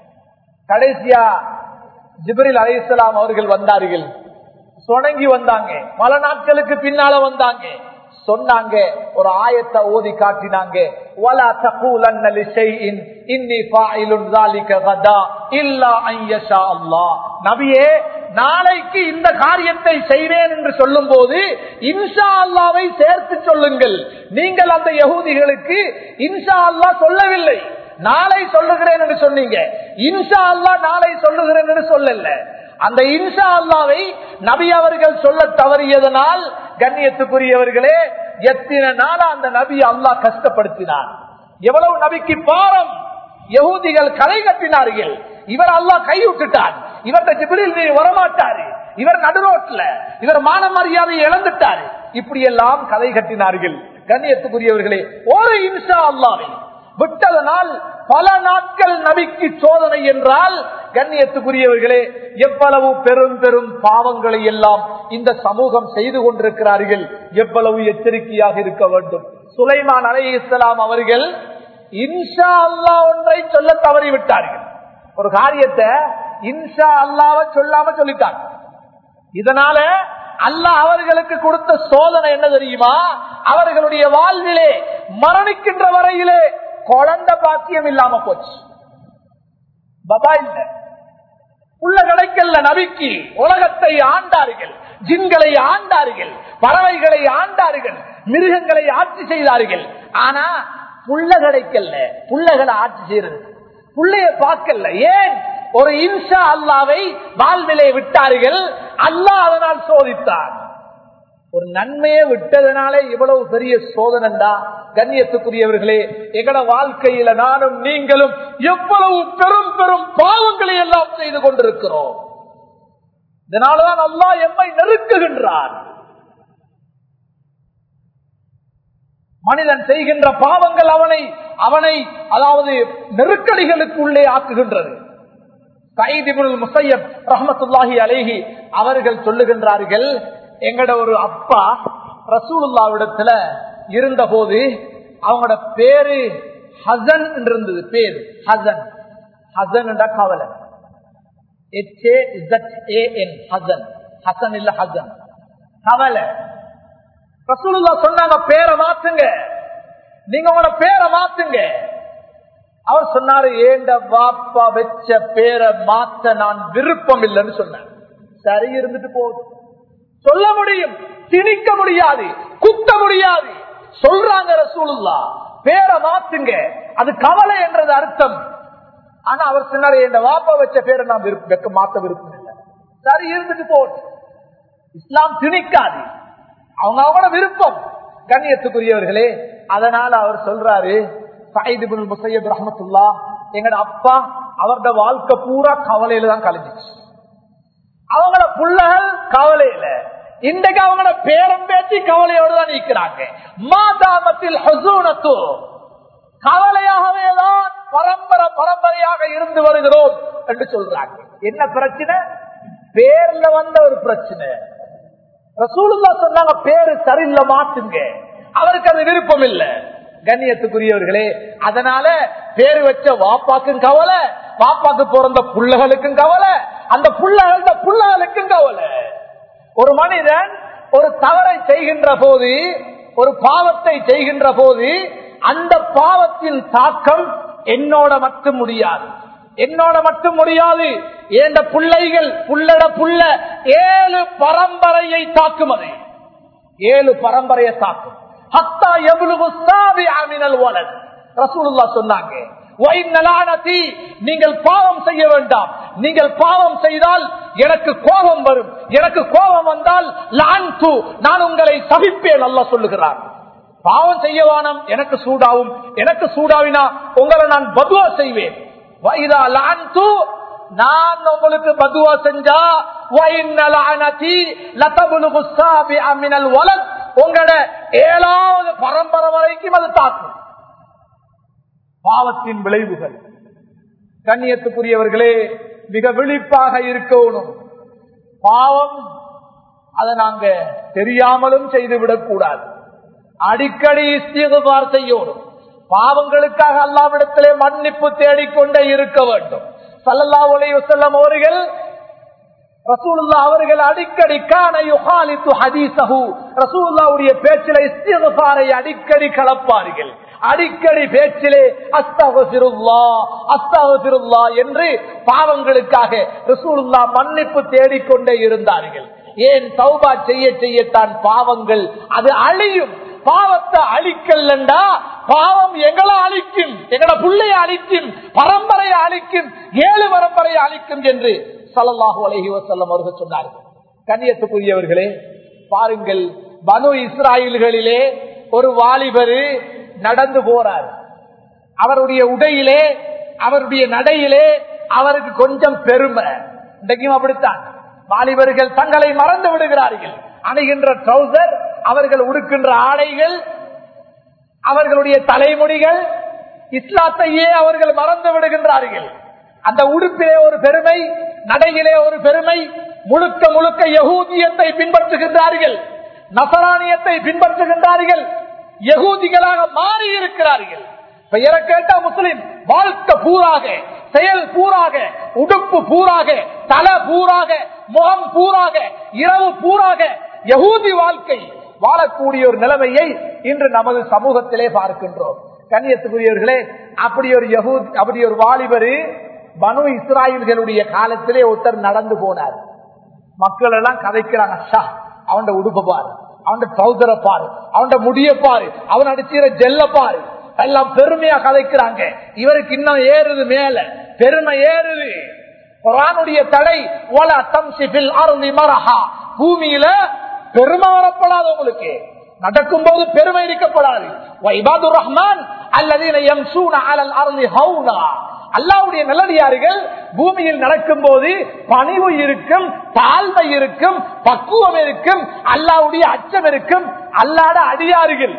கடைசியா ஜிப்ரீல் அலைஹிஸ்ஸலாம் அவர்கள் வந்தார்கள், சொணங்கி வந்தாங்க, பல நாட்களுக்கு பின்னால வந்தாங்க, சொன்னாங்க, ஒரு ஆயத்தை ஓதி காட்டினாங்க. வலா தகூலன்ன லிஷைஇன் இன்னி ஃபாயிலுன் ஸாலிக கதா இல்லா அன் யஷா அல்லாஹ். நபியே, நாளைக்கு இந்த காரியத்தை செய்வேன் என்று சொல்லும் போது இன்ஷா அல்லாஹ்வை சேர்த்து சொல்லுங்கள். நீங்கள் அந்த யஹூதிகளுக்கு இன்ஷா அல்லாஹ் சொல்லவில்லை, நாளை சொல்லுகிறேன் என்று சொன்னீங்க. இன்ஷா அல்லாஹ் நாளை சொல்லுகிறேன் என்று சொல்லல. அந்த இன்ஷா அல்லாஹ்வை நபி அவர்கள் சொல்ல தவறியதனால் கண்ணியத்துக்குரியவர்களே, எத்தனை நாளா அந்த நபி அல்லாஹ் கஷ்டப்படுத்தினார். எவ்வளவு நபிக்கு பாரம். யஹூதிகள் கலை கட்டினார்கள், இவர் அல்லாஹ் கைவிட்டுட்டார், இவர்கிட்ட ஜிப்ரீல் வரமாட்டாரு, இவர் நடுரோட்ல, இவர் மான மரியாதை இழந்துட்டாரு, இப்படி எல்லாம் கதை கட்டினார்கள். கண்ணியத்துக்குரியவர்களே, ஒரு இன்ஷா அல்லாஹ்வை விட்டதனால் பல நாட்கள் நபிக்கு சோதனை என்றால் கண்ணியத்துக்குரியவர்களே, எவ்வளவு பெரும் பெரும் பாவங்களை எல்லாம் இந்த சமூகம் செய்து கொண்டிருக்கிறார்கள், எவ்வளவு எச்சரிக்கையாக இருக்க வேண்டும். சுலைமான் அலைஹிஸ்ஸலாம் அவர்கள் இன்ஷா அல்லாஹ் ஒன்றை சொல்ல தவறிவிட்டார்கள். ஒரு காரியத்தை இன்ஷா அல்லாஹ்வை சொல்லாம சொல்லிட்டாங்க. இதனால அல்லாஹ் அவர்களுக்கு கொடுத்த சோதனை என்ன தெரியுமா? அவர்களுடைய வாழ்விலே மரணிக்கின்ற வரையிலே குழந்தை பாக்கியம் இல்லாம போச்சு. பபா இல்ல, உள்ள கிடைக்கல. நபிக்கு உலகத்தை ஆண்டார்கள், ஜின்களை ஆண்டார்கள், பறவைகளை ஆண்டார்கள், மிருகங்களை ஆட்சி செய்தார்கள். ஆனா புள்ள கிடைக்கல, புள்ளைகளை ஆட்சி செய்யறது, புள்ளைய பார்க்கல. ஏன்? ஒரு இன்ஷா அல்லாஹ்வை வாழ்விலே விட்டார்கள், அல்லாஹ் அதனால் சோதித்தார். ஒரு நன்மையை விட்டதனாலே இவ்வளவு பெரிய சோதனைண்டா கண்ணியத்துக்குரியவர்களே, எங்கட வாழ்க்கையில நானும் நீங்களும் எவ்வளவு பெரும் பெரும் பாவங்களை எல்லாம் செய்து கொண்டிருக்கிறோம். இதனாலதான் அல்லாஹ் எம்மை நெருக்குகின்றார். மனிதன் செய்கின்ற பாவங்கள் அவனை அதாவது நெருக்கடிகளுக்கு உள்ளே ஆக்குகின்றது. சயீத் இப்னுல் முஸய்யப் ரஹ்மத்துல்லாஹி அலைஹி அவர்கள் சொல்லுகின்றார்கள், எங்கட ஒரு அப்பா ரசூலுல்லாஹ்விடத்துல இருந்த போது அவங்களோட பேரு ஹசன் இருந்தது. பேரு ஹசன். ஹசன் என்றா கவலை, HAZAN ஹசன். ஹசன் இல்ல ஹசன், கவலை. ரசூலுல்லாஹ் சொன்னாங்க பேரை மாத்துங்க, நீங்க உங்களோட பேரை மாத்துங்க. அவர் சொன்னாரு ஏண்ட வாப்பா வச்ச பேரை மாத்த நான் விருப்பம் இல்லைன்னு சொன்னார். சரி இருந்துட்டு போகுது, சொல்ல முடியும், திணிக்க முடியாது, குத்த முடியாது. சொல்றாங்க ரசூலுல்லாஹ் பேரை மாத்துங்க, அது கவலை என்றது அர்த்தம். ஆனா அவர் சொன்னாரு என் வாப்பா வச்ச பேரை நான் மாத்த விருப்பம் இல்லை. சரி இருந்துட்டு போகுது, இஸ்லாம் திணிக்காது, அவங்க அவங்களோட விருப்பம். கண்ணியத்துக்குரியவர்களே, அதனால அவர் சொல்றாரு சயீத் இப்னு முஸையப் ரஹ்மத்துல்லாஹ், எங்கட அப்பா அவரோட வாழ்க்கை பூரா கவலையில தான் கழிஞ்சிச்சு. அவங்களோட புள்ளகள் கவலையில, இன்றைக்கு அவங்களோட பேரம் பேச்சு கவலையோடு தான் இருக்கிறாங்க. மாதாமத்தில் ஹுசூனத்து, கவலையாகவே தான் பரம்பரையாக இருந்து வருகிறோம் என்று சொல்றாங்க. என்ன பிரச்சனை? பேர்ல வந்த ஒரு பிரச்சனை. ரசூலுல்லாஹ் சொன்னாங்க பேரு சரியில்லை மாத்துங்க, அவருக்கு அது விருப்பம் இல்லை. கண்ணியத்துக்குரியவர்களே, அதனால பேரு வச்ச வாப்பாக்கும் கவலை, பாப்பாக்கு பிறந்த புள்ளகளுக்கும் கவலை, அந்த புள்ளகளுக்கும் கவலை. ஒரு மனிதன் ஒரு தவறை செய்கின்ற போது, ஒரு பாவத்தை செய்கின்ற போது, அந்த பாவத்தின் தாக்கம் என்னோட மட்டும் முடியாது, என்னோட மட்டும் முடியாது, ஏண்ட பிள்ளைகள் புள்ளட புள்ள 7 பரம்பரையை தாக்கும். அது 7 பரம்பரையை தாக்கும். ஹத்தா யப்லுகு ஸாபிஅ மினல் வலத். ரசூலுல்லாஹ் சொன்னாங்க, நீங்கள் பாவம் செய்ய வேண்டாம், நீங்கள் பாவம் செய்தால் எனக்கு கோபம் வரும், எனக்கு கோபம் வந்தால் நான் உங்களை சபிப்பேன். அல்லாஹ் சொல்லுகிறார், பாவம் செய்யவானம், எனக்கு சூடாவும், எனக்கு சூடாவினா உங்களை நான் பதுவா செய்வேன். நான் உங்களுக்கு பதுவா செஞ்சா உங்களோட 7வது பரம்பரை வரைக்கும் அது தாக்கும். பாவத்தின் விளைவுகள். கண்ணியத்துக்குரியவர்களே, மிக விழிப்பாக இருக்கணும். பாவம் அதை நாங்க தெரியாமலும் செய்துவிடக் கூடாது. அடிக்கடி இஸ்திக்பார் செய்யணும். பாவங்களுக்காக அல்லாஹ்விடத்திலே மன்னிப்பு தேடிக்கொண்டே இருக்க வேண்டும். ஸல்லல்லாஹு அலைஹி வஸல்லம் அவர்கள், ரசூலுல்லாஹ் அவர்கள் அடிக்கடி கான யுஹாலிது ஹதீஸஹு, ரசூலுல்லாஹ்வுடைய பேச்சிலே இஸ்திக்பாரை அடிக்கடி கலப்பார்கள். அடிக்கடி பேச்சிலே அஸ்தக்ஃபிருல்லாஹ் அஸ்தக்ஃபிருல்லாஹ் என்று பாவங்களுக்காக ரசூலுல்லாஹ் மன்னிப்பு தேடிக்கொண்டே இருந்தார்கள். ஏன்? தௌபா செய்யத்தான் பாவங்கள் அது அழியும். பாவத்தை அழிக்கலண்டா பாவம் எங்களை அழிக்கும், எங்களோட புள்ளையை அழிக்கும், பரம்பரையை அழிக்கும், 7 பரம்பரையை அழிக்கும் என்று ஸல்லல்லாஹு அலைஹி வஸல்லம் அவர்கள் சொன்னார்கள். கண்ணியத்துக்குரியவர்களே, பாருங்கள், பனு இஸ்ராயீல்களிலே ஒரு வாலிபர் நடந்து போறார். அவருடைய உடையிலே, அவருடைய நடையிலே அவருக்கு கொஞ்சம் பெருமை. இன்றைக்கும் அப்படித்தான் வாலிபர்கள் தங்களை மறந்து விடுகிறார்கள். அணிகின்ற ட்ரௌசர், அவர்கள் உடுக்கின்ற ஆடைகள், அவர்களுடைய தலைமுடிகள், இஸ்லாத்தையே அவர்கள் மறந்து விடுகின்றார்கள். அந்த உடுப்பிலே ஒரு பெருமை, நடையிலே ஒரு பெருமை, முழுக்க முழுக்க யகூதியத்தை பின்பற்றுகின்றார்கள், நசரானியத்தை பின்பற்றுகின்றார்கள், யகூதிகளாக மாறி இருக்கிறார்கள். பெயரை கேட்டா முஸ்லிம், வாழ்க்கை பூராக, செயல் பூராக, உடுப்பு பூராக, தலை பூராக, முகம் பூராக, இரவு பூராக யகூதி வாழ்க்கை வாழக்கூடிய ஒரு நிலைமையை இன்று நமது சமூகத்திலே பார்க்கின்றோம். கண்ணியத்துக்குரியவர்களே, அப்படி ஒரு வாலிபர் பனு இஸ்ராயீல்களுடைய காலத்திலே ஒருத்தர் நடந்து போனார். மக்கள் எல்லாம் கதைக்கிறாங்க, அவன் உடுப்ப பாரு, அவன் ட்ரௌசரை பாரு, அவன் முடிய பாரு, அவன் அடிச்சுற ஜெல்ல பாரு, எல்லாம் பெருமையா கதைக்கிறாங்க. இவருக்கு இன்னும் ஏறுது, மேல பெருமை ஏறுது. குர்ஆனுடைய தடை, வலா தம்ஷி ஃபில் அர்தி மரஹா, பூமியில பெருமை வரப்படாது. உங்களுக்கு நடக்கும் போது பெருமை இருக்கப்படாது. வஇபாதுர் ரஹ்மான் அல்லதீன யம்ஷூன அலல் அர்தி ஹௌனா, அல்லாஹ்வுடைய நல்லடியார்கள் பூமியில் நடக்கும் போது பணிவு இருக்கும், தாழ்மை இருக்கும், பக்குவம் இருக்கும், அல்லாஹ்வுடைய அச்சம் இருக்கும். அல்லாஹ்வுடைய அடியார்கள்.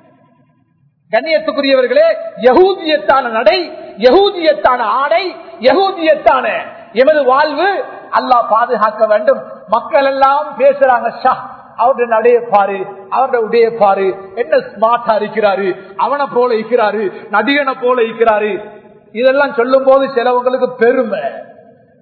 கண்ணியத்துக்குரியவர்களே, யகூதியத்தான நடை, யகூதியத்தான ஆடை, யகூதியத்தான எமது வாழ்வு அல்லாஹ் பாதுகாக்க வேண்டும். மக்கள் எல்லாம் பேசுறாங்க, அவருடைய நடைய பாரு, அவருடைய உடைய பாரு, என்ன ஸ்மார்ட்டா இருக்கிறாரு, அவனை போல இருக்கிறாரு, நடிகனை போல இருக்கிறாரு. இதெல்லாம் சொல்லும் போது சிலவங்களுக்கு பெருமை.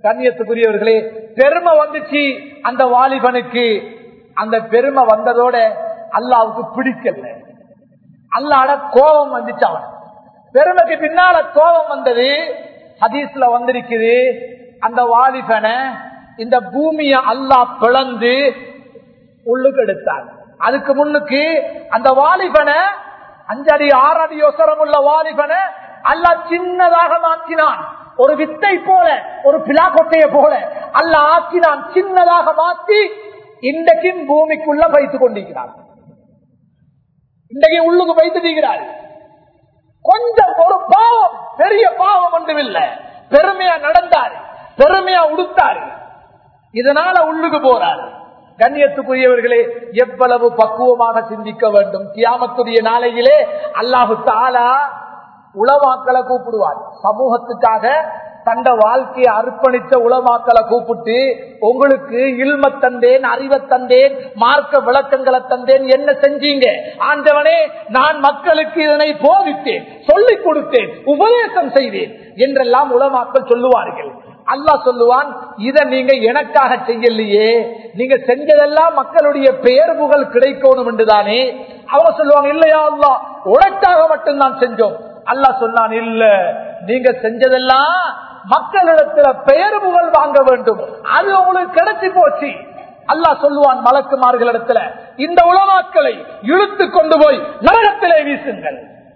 கண்ணியத்துக்குரியவர்களே, பெருமை வந்துச்சு அந்த வாலிபனுக்கு. அந்த பெருமை வந்ததோட அல்லாவுக்கு பிடிக்கல, அல்லாட கோபம் வந்துச்சு. அவன் பெருமைக்கு பின்னால கோபம் வந்தது. ஹதீஸ்ல வந்திருக்குது, அந்த வாலிபனை இந்த பூமியை அல்லாஹ் பிளந்து உள்ளுக்கு எடுத்தான். அதுக்கு முன்னுக்கு அந்த வாலிபனை 5 அடி 6 அடி ஒசரம் உள்ள வாலிபனை அல்லாஹ் சின்னதாக மாற்றினான். ஒரு வித்தை போல, ஒரு பிளாக்கொட்டையை போல அல்லாஹ் ஆக்கினான். சின்னதாக மாற்றி இன்றைக்கும் பூமிக்குள்ள வைத்துக் கொண்டிருக்கிறார். இன்றைக்கு உள்ளுக்கு வைத்துக்கிறார். கொஞ்சம் ஒரு பாவம், பெரிய பாவம் ஒன்றுமில்லை. பெருமையா நடந்தாரு, பெருமையா உடுத்தாரு, இதனால உள்ளுக்கு போறாரு. கண்ணியத்துக்குரியவர்களே, எவ்வளவு பக்குவமாக சிந்திக்க வேண்டும். கியாமத்துடைய நாளையிலே அல்லாஹு தஆலா உலமாக்களை கூப்பிடுவார். சமூகத்துக்காக தந்த வாழ்க்கையை அர்ப்பணித்த உலமாக்களை கூப்பிட்டு, உங்களுக்கு இல்ம தந்தேன், அறிவை தந்தேன், மார்க்க விளக்கங்களை தந்தேன், என்ன செஞ்சீங்க? ஆண்டவனே, நான் மக்களுக்கு இதனை போதித்தேன், சொல்லிக் கொடுத்தேன், உபதேசம் செய்தேன் என்றெல்லாம் உலமாக்கள் சொல்லுவார்கள். அல்லாஹ் சொல்லுவான், இதை நீங்க எனக்காக செய்யலையே, நீங்க செஞ்சதெல்லாம் மக்களுடைய பெயர் புகழ் கிடைக்கணும் என்றுதானே. அவங்க சொல்லுவாங்க, இல்லையா அல்லாஹ், உனக்காக மட்டும் தான் செஞ்சோம். அல்லாஹ் சொன்னான், இல்ல, நீங்க செஞ்சதெல்லாம் மக்களிடத்துல பெயர் புகழ் வாங்க வேண்டும், அது உங்களுக்கு கிடைச்சி போச்சு. அல்லாஹ் சொல்லுவான் மலக்குமார்களிடத்துல, இந்த உலமாக்களை இழுத்து கொண்டு போய் நரகத்திலே வீசுங்கள்.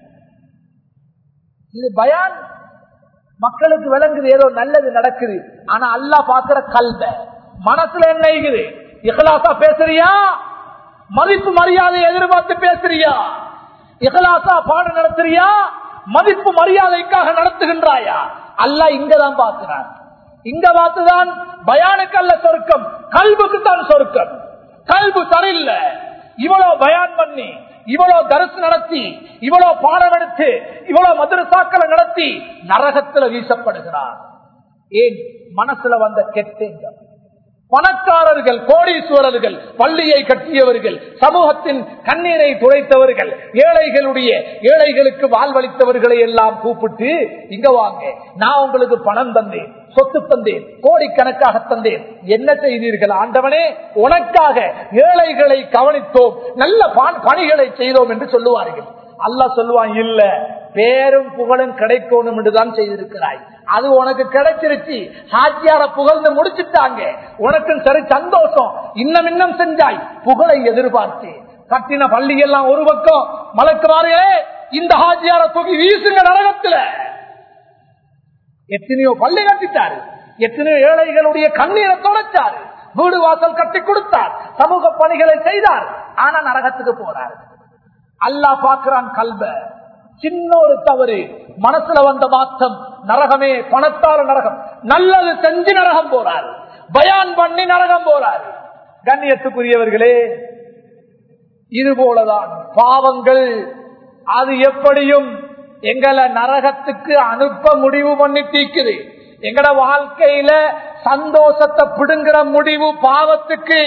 இது பயான் மக்களுக்கு விளங்குது, ஏதோ நல்லது நடக்குது. ஆனா அல்லாஹ் பாக்குற கல்வ மனசுல என்ன இருக்குது? இஹ்லாஸா பேசுறியா? மதிப்பு மரியாதை எதிர்பார்த்து பேசுறியா? இஹ்லாஸா பாடம் நடத்துறியா? மதிப்பு மரியாதைக்காக நடத்துகின்றாயா? அல்லாஹ் இங்கதான் பார்க்கிறான். இங்க பார்த்துதான் பயானுக்கு அல்ல சொர்க்கம், கல்புக்கு தான் சொர்க்கம். கல்பு சரியில்லை, இவ்வளவு பயான் பண்ணி, இவ்வளவு தரிசு நடத்தி, இவ்வளவு பாடம் எடுத்து, இவ்வளவு மதரசாக்களை நடத்தி நரகத்தில் வீசப்படுகிறார். ஏன்? மனசுல வந்த கெட்டேங்க. பணக்காரர்கள், கோடீஸ்வரர்கள், பள்ளியை கட்டியவர்கள், சமூகத்தின் கண்ணீரை துடைத்தவர்கள், ஏழைகளுக்கு வாழ்வளித்தவர்களை எல்லாம் கூப்பிட்டு, இங்க வாங்க, நான் உங்களுக்கு பணம் தந்தேன், சொத்து தந்தேன், கோடிக்கணக்காக தந்தேன், என்ன செய்தீர்கள்? ஆண்டவனே, உனக்காக ஏழைகளை கவனித்தோம், நல்ல பணிகளை செய்தோம் என்று சொல்லுவார்கள். அல்லாஹ் சொல்லுவான், இல்ல, பேரும் புகழும் கிடைக்கணும் என்றுதான் செய்திருக்கிறாய். அது உனக்கு கிடைச்சிருச்சு. ஹாஜியார புகழ்ந்து முடிச்சுட்டாங்க, உனக்கும் சரி சந்தோஷம். இன்னும் செஞ்சாய், புகழை எதிர்பார்த்து கட்டின பள்ளி எல்லாம் ஒரு பக்கம். மலக்குமாரே, இந்த ஹாஜியார தூக்கி வீசுங்க நரகத்துல. எத்தனையோ பள்ளி கட்டிட்டாரு, எத்தனையோ ஏழைகளுடைய கண்ணீரை தொடச்சாரு, வீடு வாசல் கட்டி கொடுத்தார், சமூக பணிகளை செய்தார். ஆனா நரகத்துக்கு போறாரு. அல்லாஹ் பார்க்கிறான் கல்வ. சின்ன ஒரு தவறு, மனசுல வந்த மாற்றம், நரகமே. பணத்தால நரகம், நல்லது செஞ்சு நரகம் போறாரு, பயான் பண்ணி நரகம் போறாரு. கண்ணியத்துக்குரியவர்களே, இது போலதான் பாவங்கள். அது எப்படியும் எங்களை நரகத்துக்கு அனுப்ப முடிவு பண்ணி தீக்குது. எங்கட வாழ்க்கையில சந்தோஷத்தை பிடுங்குற முடிவு பாவத்துக்கு.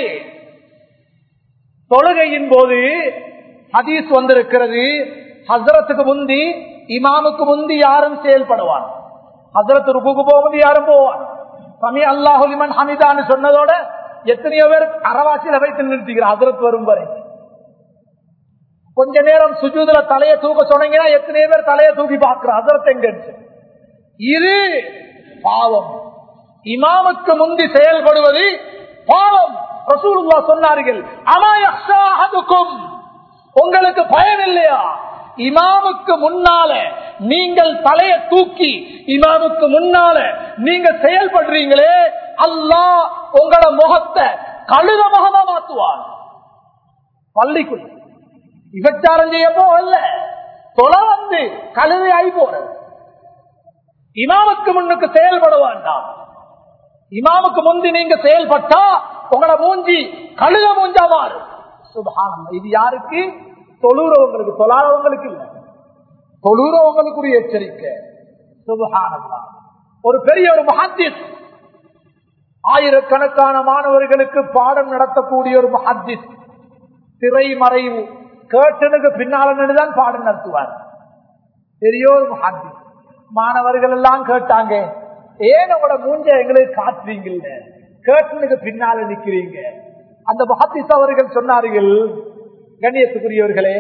தொழுகையின் போது ஹதீஸ் வந்திருக்கிறது, ஹஸ்ரத்துக்கு முந்தி, இமாமுக்கு முந்தி யாரும் செயல்படுவான். ஹஸ்ரத் ருக்குக்கு போகும்போது யாரும் போவான். சமி அல்லாஹு லிமன் ஹமிதான்னு சொன்னதோட எத்தனையோ பேர் அரவாசியில வைத்து நிறுத்திக்கிறார் ஹஸ்ரத் வரும் வரை. கொஞ்ச நேரம் சுஜூதுல தலையை தூக்க சொன்னீங்கன்னா எத்தனையோ பேர் தலையை தூக்கி பார்க்கிறார் ஹஸ்ரத் எங்க. இது பாவம். இமாமுக்கு முந்தி செயல்படுவது பாவம். ரசூலுல்லாஹ் சொன்னார்கள், அமா யக்ஷா அஹதுக்கும், உங்களுக்கு பயம் இல்லையா? இமாமுக்கு முன்னால நீங்கள் தலையை தூக்கி, இமாமுக்கு முன்னால நீங்க செயல்படுறீங்களே, அல்லாஹ் உங்களோட முகத்தை கழுத முகமா மாத்துவார். பள்ளிக்குள் விபச்சாரம் செய்ய போகல, தொலை வந்து கழுதையாகி போறது. இமாமுக்கு முன்னுக்கு செயல்பட வேண்டாம். இமாமுக்கு முந்தி நீங்க செயல்பட்டா உங்களோட மூஞ்சி கழுத மூஞ்சா மாறும். சுப்ஹானல்லாஹ். இது யாருக்கு? தொழுறவங்களுக்கு. தொழாதவங்களுக்கு இல்ல, தொழுறவங்களுக்குரிய எச்சரிக்கை. சுப்ஹானல்லாஹ். ஒரு பெரிய ஒரு முஹத்திஸ், ஆயிரக்கணக்கான மாணவர்களுக்கு பாடம் நடத்தக்கூடிய ஒரு முஹத்திஸ், திரைமறைவு கேட்டனுக்கு பின்னால நின்றுதான் பாடம் நடத்துவார். பெரிய ஒரு முஹத்திஸ். மாணவர்கள் எல்லாம் கேட்டாங்க, ஏன் உங்களோட மூஞ்ச எங்களுக்கு காட்டுறீங்கல்ல, கேட்டனுக்கு பின்னால நிக்கிறீங்க. அந்த முஹத்திஸ் அவர்கள் சொன்னார்கள், கண்ணியத்துக்குரியவர்களே,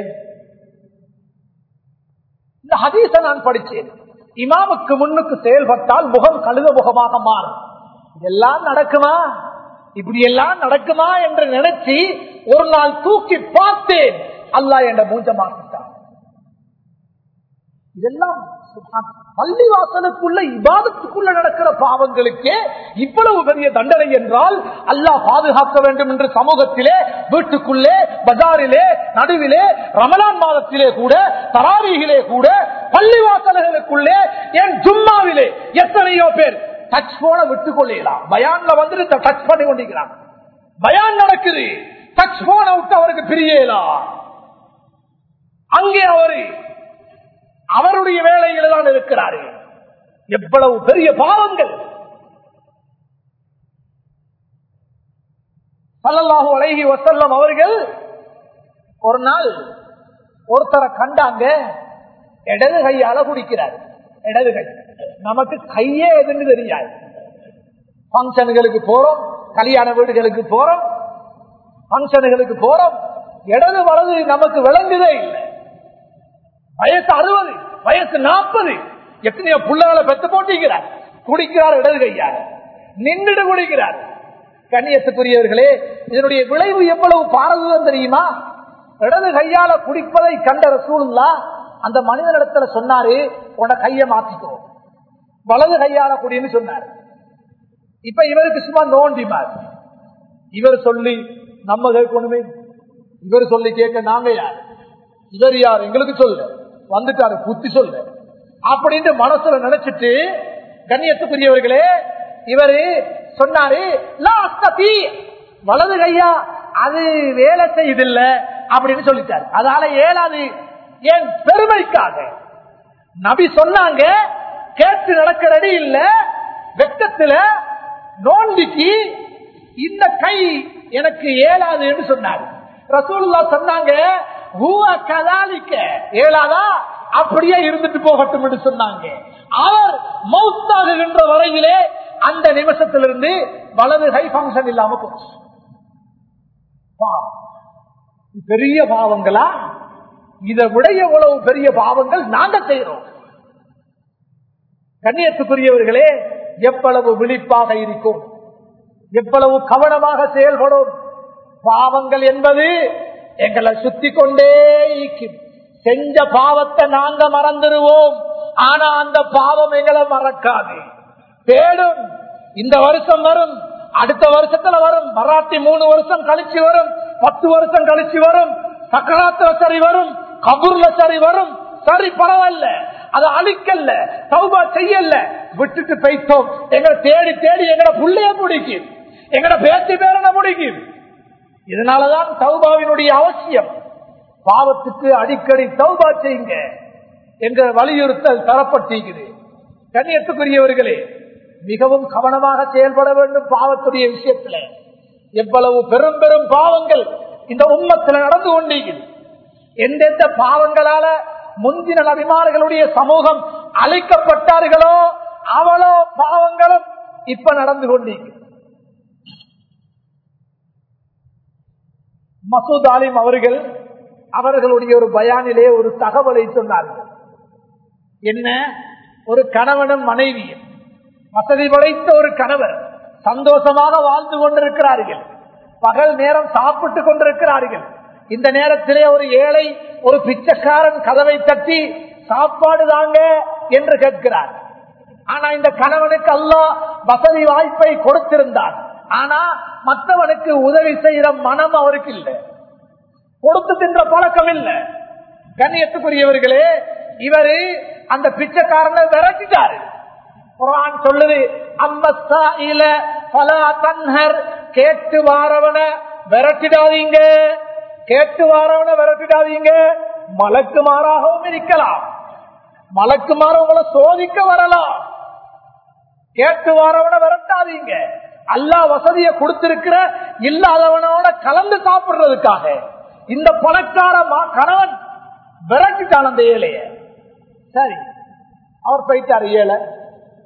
இந்த ஹதீஸை நான் படிச்சேன். இமாமுக்கு முன்னுக்கு செயல்பட்டால் முகம் கழுத முகமாக மாறும். இதெல்லாம் நடக்குமா, இப்படி எல்லாம் நடக்குமா என்று நினைச்சு ஒரு நாள் தூக்கி பார்த்தேன். அல்லாஹ் என்ற மூஞ்ச மாற்றிட்டான். இதெல்லாம் பள்ளிவாசலுக்குள்ள இபாதத்துக்குள்ள நடக்கிற பாவங்களுக்கே இவ்வளவு பெரிய தண்டனை என்றால் அல்லாஹ் பாதுகாக்க வேண்டும் என்று சமூகத்திலே, வீட்டுக்குள்ளே, பஜாரிலே, நடுவிலே, ரமலான் மாதத்திலே கூட, தராவீகிலே கூட, பள்ளிவாசல்களுக்குள்ளே, ஏன் ஜும்மாவிலே எத்தனையோ பேர் டச் போன விட்டுக் கொள்ளலாம். பயான்ல வந்து டச் பண்ணி கொண்டிருக்கிறான். பயான் நடக்குது, டச் போன விட்டு அவருக்கு பிரியலாம். அங்கே அவருடைய வேலையில் தான் இருக்கிறாரு. எவ்வளவு பெரிய பாவங்கள். ஸல்லல்லாஹு அலைஹி வஸல்லம் அவர்கள் ஒரு நாள் ஒருத்தரை கண்டாங்க, இடது கையால குடிக்கிறார். இடது கை நமக்கு கையே எதுன்னு தெரியாது. பங்கனுக்கு போறோம், கல்யாண வீடுகளுக்கு போறோம், பங்கனுக்கு போறோம், இடது வலது நமக்கு விளங்குதே இல்லை. வயசு 60, வயசு 40, எத்தனையோ புள்ளைகளை பெற்று போட்டிருக்கிறார். குடிக்கிறார் இடது கையால, நின்றுட்டு குடிக்கிறார். கண்ணியத்துக்குரியவர்களே, இதனுடைய விளைவு எவ்வளவு பாரதூரம் தெரியுமா? இடது கையால குடிப்பதை கண்ட ரசூலுல்லாஹ் அந்த மனிதனிடத்துல சொன்னாரு, உன்னை கையை மாத்திக்கோ, வலது கையால குடின்னு சொன்னார். இப்ப இவருக்கு சும்மா நோண்டிமார். இவர் சொல்லி நம்ம கேட்கணுமே, இவர் சொல்லி கேட்க நாங்க யார், இவர் யார் எங்களுக்கு சொல்ல வந்துட்டாரு, புத்தி சொல்ல அப்படின்னு மனசுல நினைச்சிட்டு, கண்ணியத்துக்குரியவர்களே, இவரு சொன்னாரு, வலது கையா அது வேலை செய்யுதில்ல அப்படின்னு சொல்லிட்டாரு. அதனால ஏழாது. ஏன் பெருமைக்காக நபி சொன்னாங்க, கேட்டு நடக்கிறடி இல்ல, வெக்கத்துல நோண்டிக்கு இந்த கை எனக்கு ஏழாது என்று சொன்னாரு. ரசூலுல்லாஹ் சொன்னாங்க, ஏழாதா அப்படியே இருந்துட்டு போகட்டும் என்று சொன்னாங்க. அவர் மௌத்தாகுகின்ற வரையிலே அந்த நிமிஷத்திலிருந்து வலது கை பங்கன் இல்லாம போச்சு. பெரிய பாவங்களா? இதை விட எவ்வளவு பெரிய பாவங்கள் நாங்க செய்யறோம். கண்ணியத்துக்குரியவர்களே, எவ்வளவு விழிப்பாக இருக்கும், எவ்வளவு கவனமாக செயல்படும். பாவங்கள் என்பது எங்களை சுத்தி கொண்டே இருக்கும். செஞ்ச பாவத்தை நாங்க மறந்துடுவோம், ஆனா அந்த பாவம் எங்களை மறக்காது, தேடும். இந்த வருஷம் வரும், அடுத்த வருஷத்துல வரும், மராட்டி 3 வருஷம் கழிச்சு வரும், 10 வருஷம் கழிச்சு வரும், சக்கராத்துல சரி வரும், கபூர்ல சரி வரும். சரி, பரவாயில்ல, அதை அழிக்கல, தௌபா செய்யல, விட்டுட்டு போய்த்தோம். எங்களை தேடி தேடி எங்கட புள்ளைய பிடிக்கும், எங்கட பேச்சு பேரனை பிடிக்கும். இதனாலதான் தௌபாவினுடைய அவசியம். பாவத்துக்கு அடிக்கடி தௌபா செய்யுங்க என்ற வலியுறுத்தல் தரப்பட்டிருக்கிறது. கண்ணியத்துக்குரியவர்களே, மிகவும் கவனமாக செயல்பட வேண்டும் பாவத்துடைய விஷயத்துல. எவ்வளவு பெரும் பெரும் பாவங்கள் இந்த உம்மத்தில் நடந்து கொண்டிருக்கிறது. எந்தெந்த பாவங்களால முந்தின நபிமார்களுடைய சமூகம் அழிக்கப்பட்டார்களோ அவ்வளோ பாவங்களும் இப்ப நடந்து கொண்டிருக்கிறது. மசூத் ஆலிம் அவர்களுடைய ஒரு பயானிலே ஒரு தகவலை சொன்னார்கள். என்ன? ஒரு கணவனும் மனைவியும், வசதி படைத்த ஒரு கணவர், சந்தோஷமாக வாழ்ந்து கொண்டிருக்கிறார்கள், பகல் நேரம் சாப்பிட்டு கொண்டிருக்கிறார்கள். இந்த நேரத்திலே ஒரு ஏழை, ஒரு பிச்சைக்காரன் கதவை தட்டி சாப்பாடு தாங்க என்று கேட்கிறார். ஆனா இந்த கணவனுக்கு அல்லாஹ் வசதி வாய்ப்பை கொடுத்திருந்தார். ஆனா மற்றவனுக்கு உதவி செய்யற மனம் அவருக்கு இல்லை, கொடுத்து தின்ற பழக்கம் இல்லை. கண்ணியத்துக்குரியவர்களே, இவரு அந்த பிச்சைக்காரனை விரட்டிட்டாரு. குர்ஆன் சொல்லுது, அம்மஸ்ஸாயில ஃபலா தன்ஹர், கேட்டு வாரவன விரட்டிடாதீங்க, கேட்டு வாரவன விரட்டிடாதீங்க. மலக்கு மாறாகவும் இருக்கலாம், மலக்கு மாற உங்களை சோதிக்க வரலாம். கேட்டு வாரவன விரட்டாதீங்க. அல்லாஹ் வசதியை கொடுத்திருக்கிற இல்லாதவனோட கலந்து சாப்பிடுறதுக்காக இந்த பணக்கார கணவன் விரட்டிட்டான் அந்த ஏழைய. சரி, அவர் போயிட்டாரு. ஏழை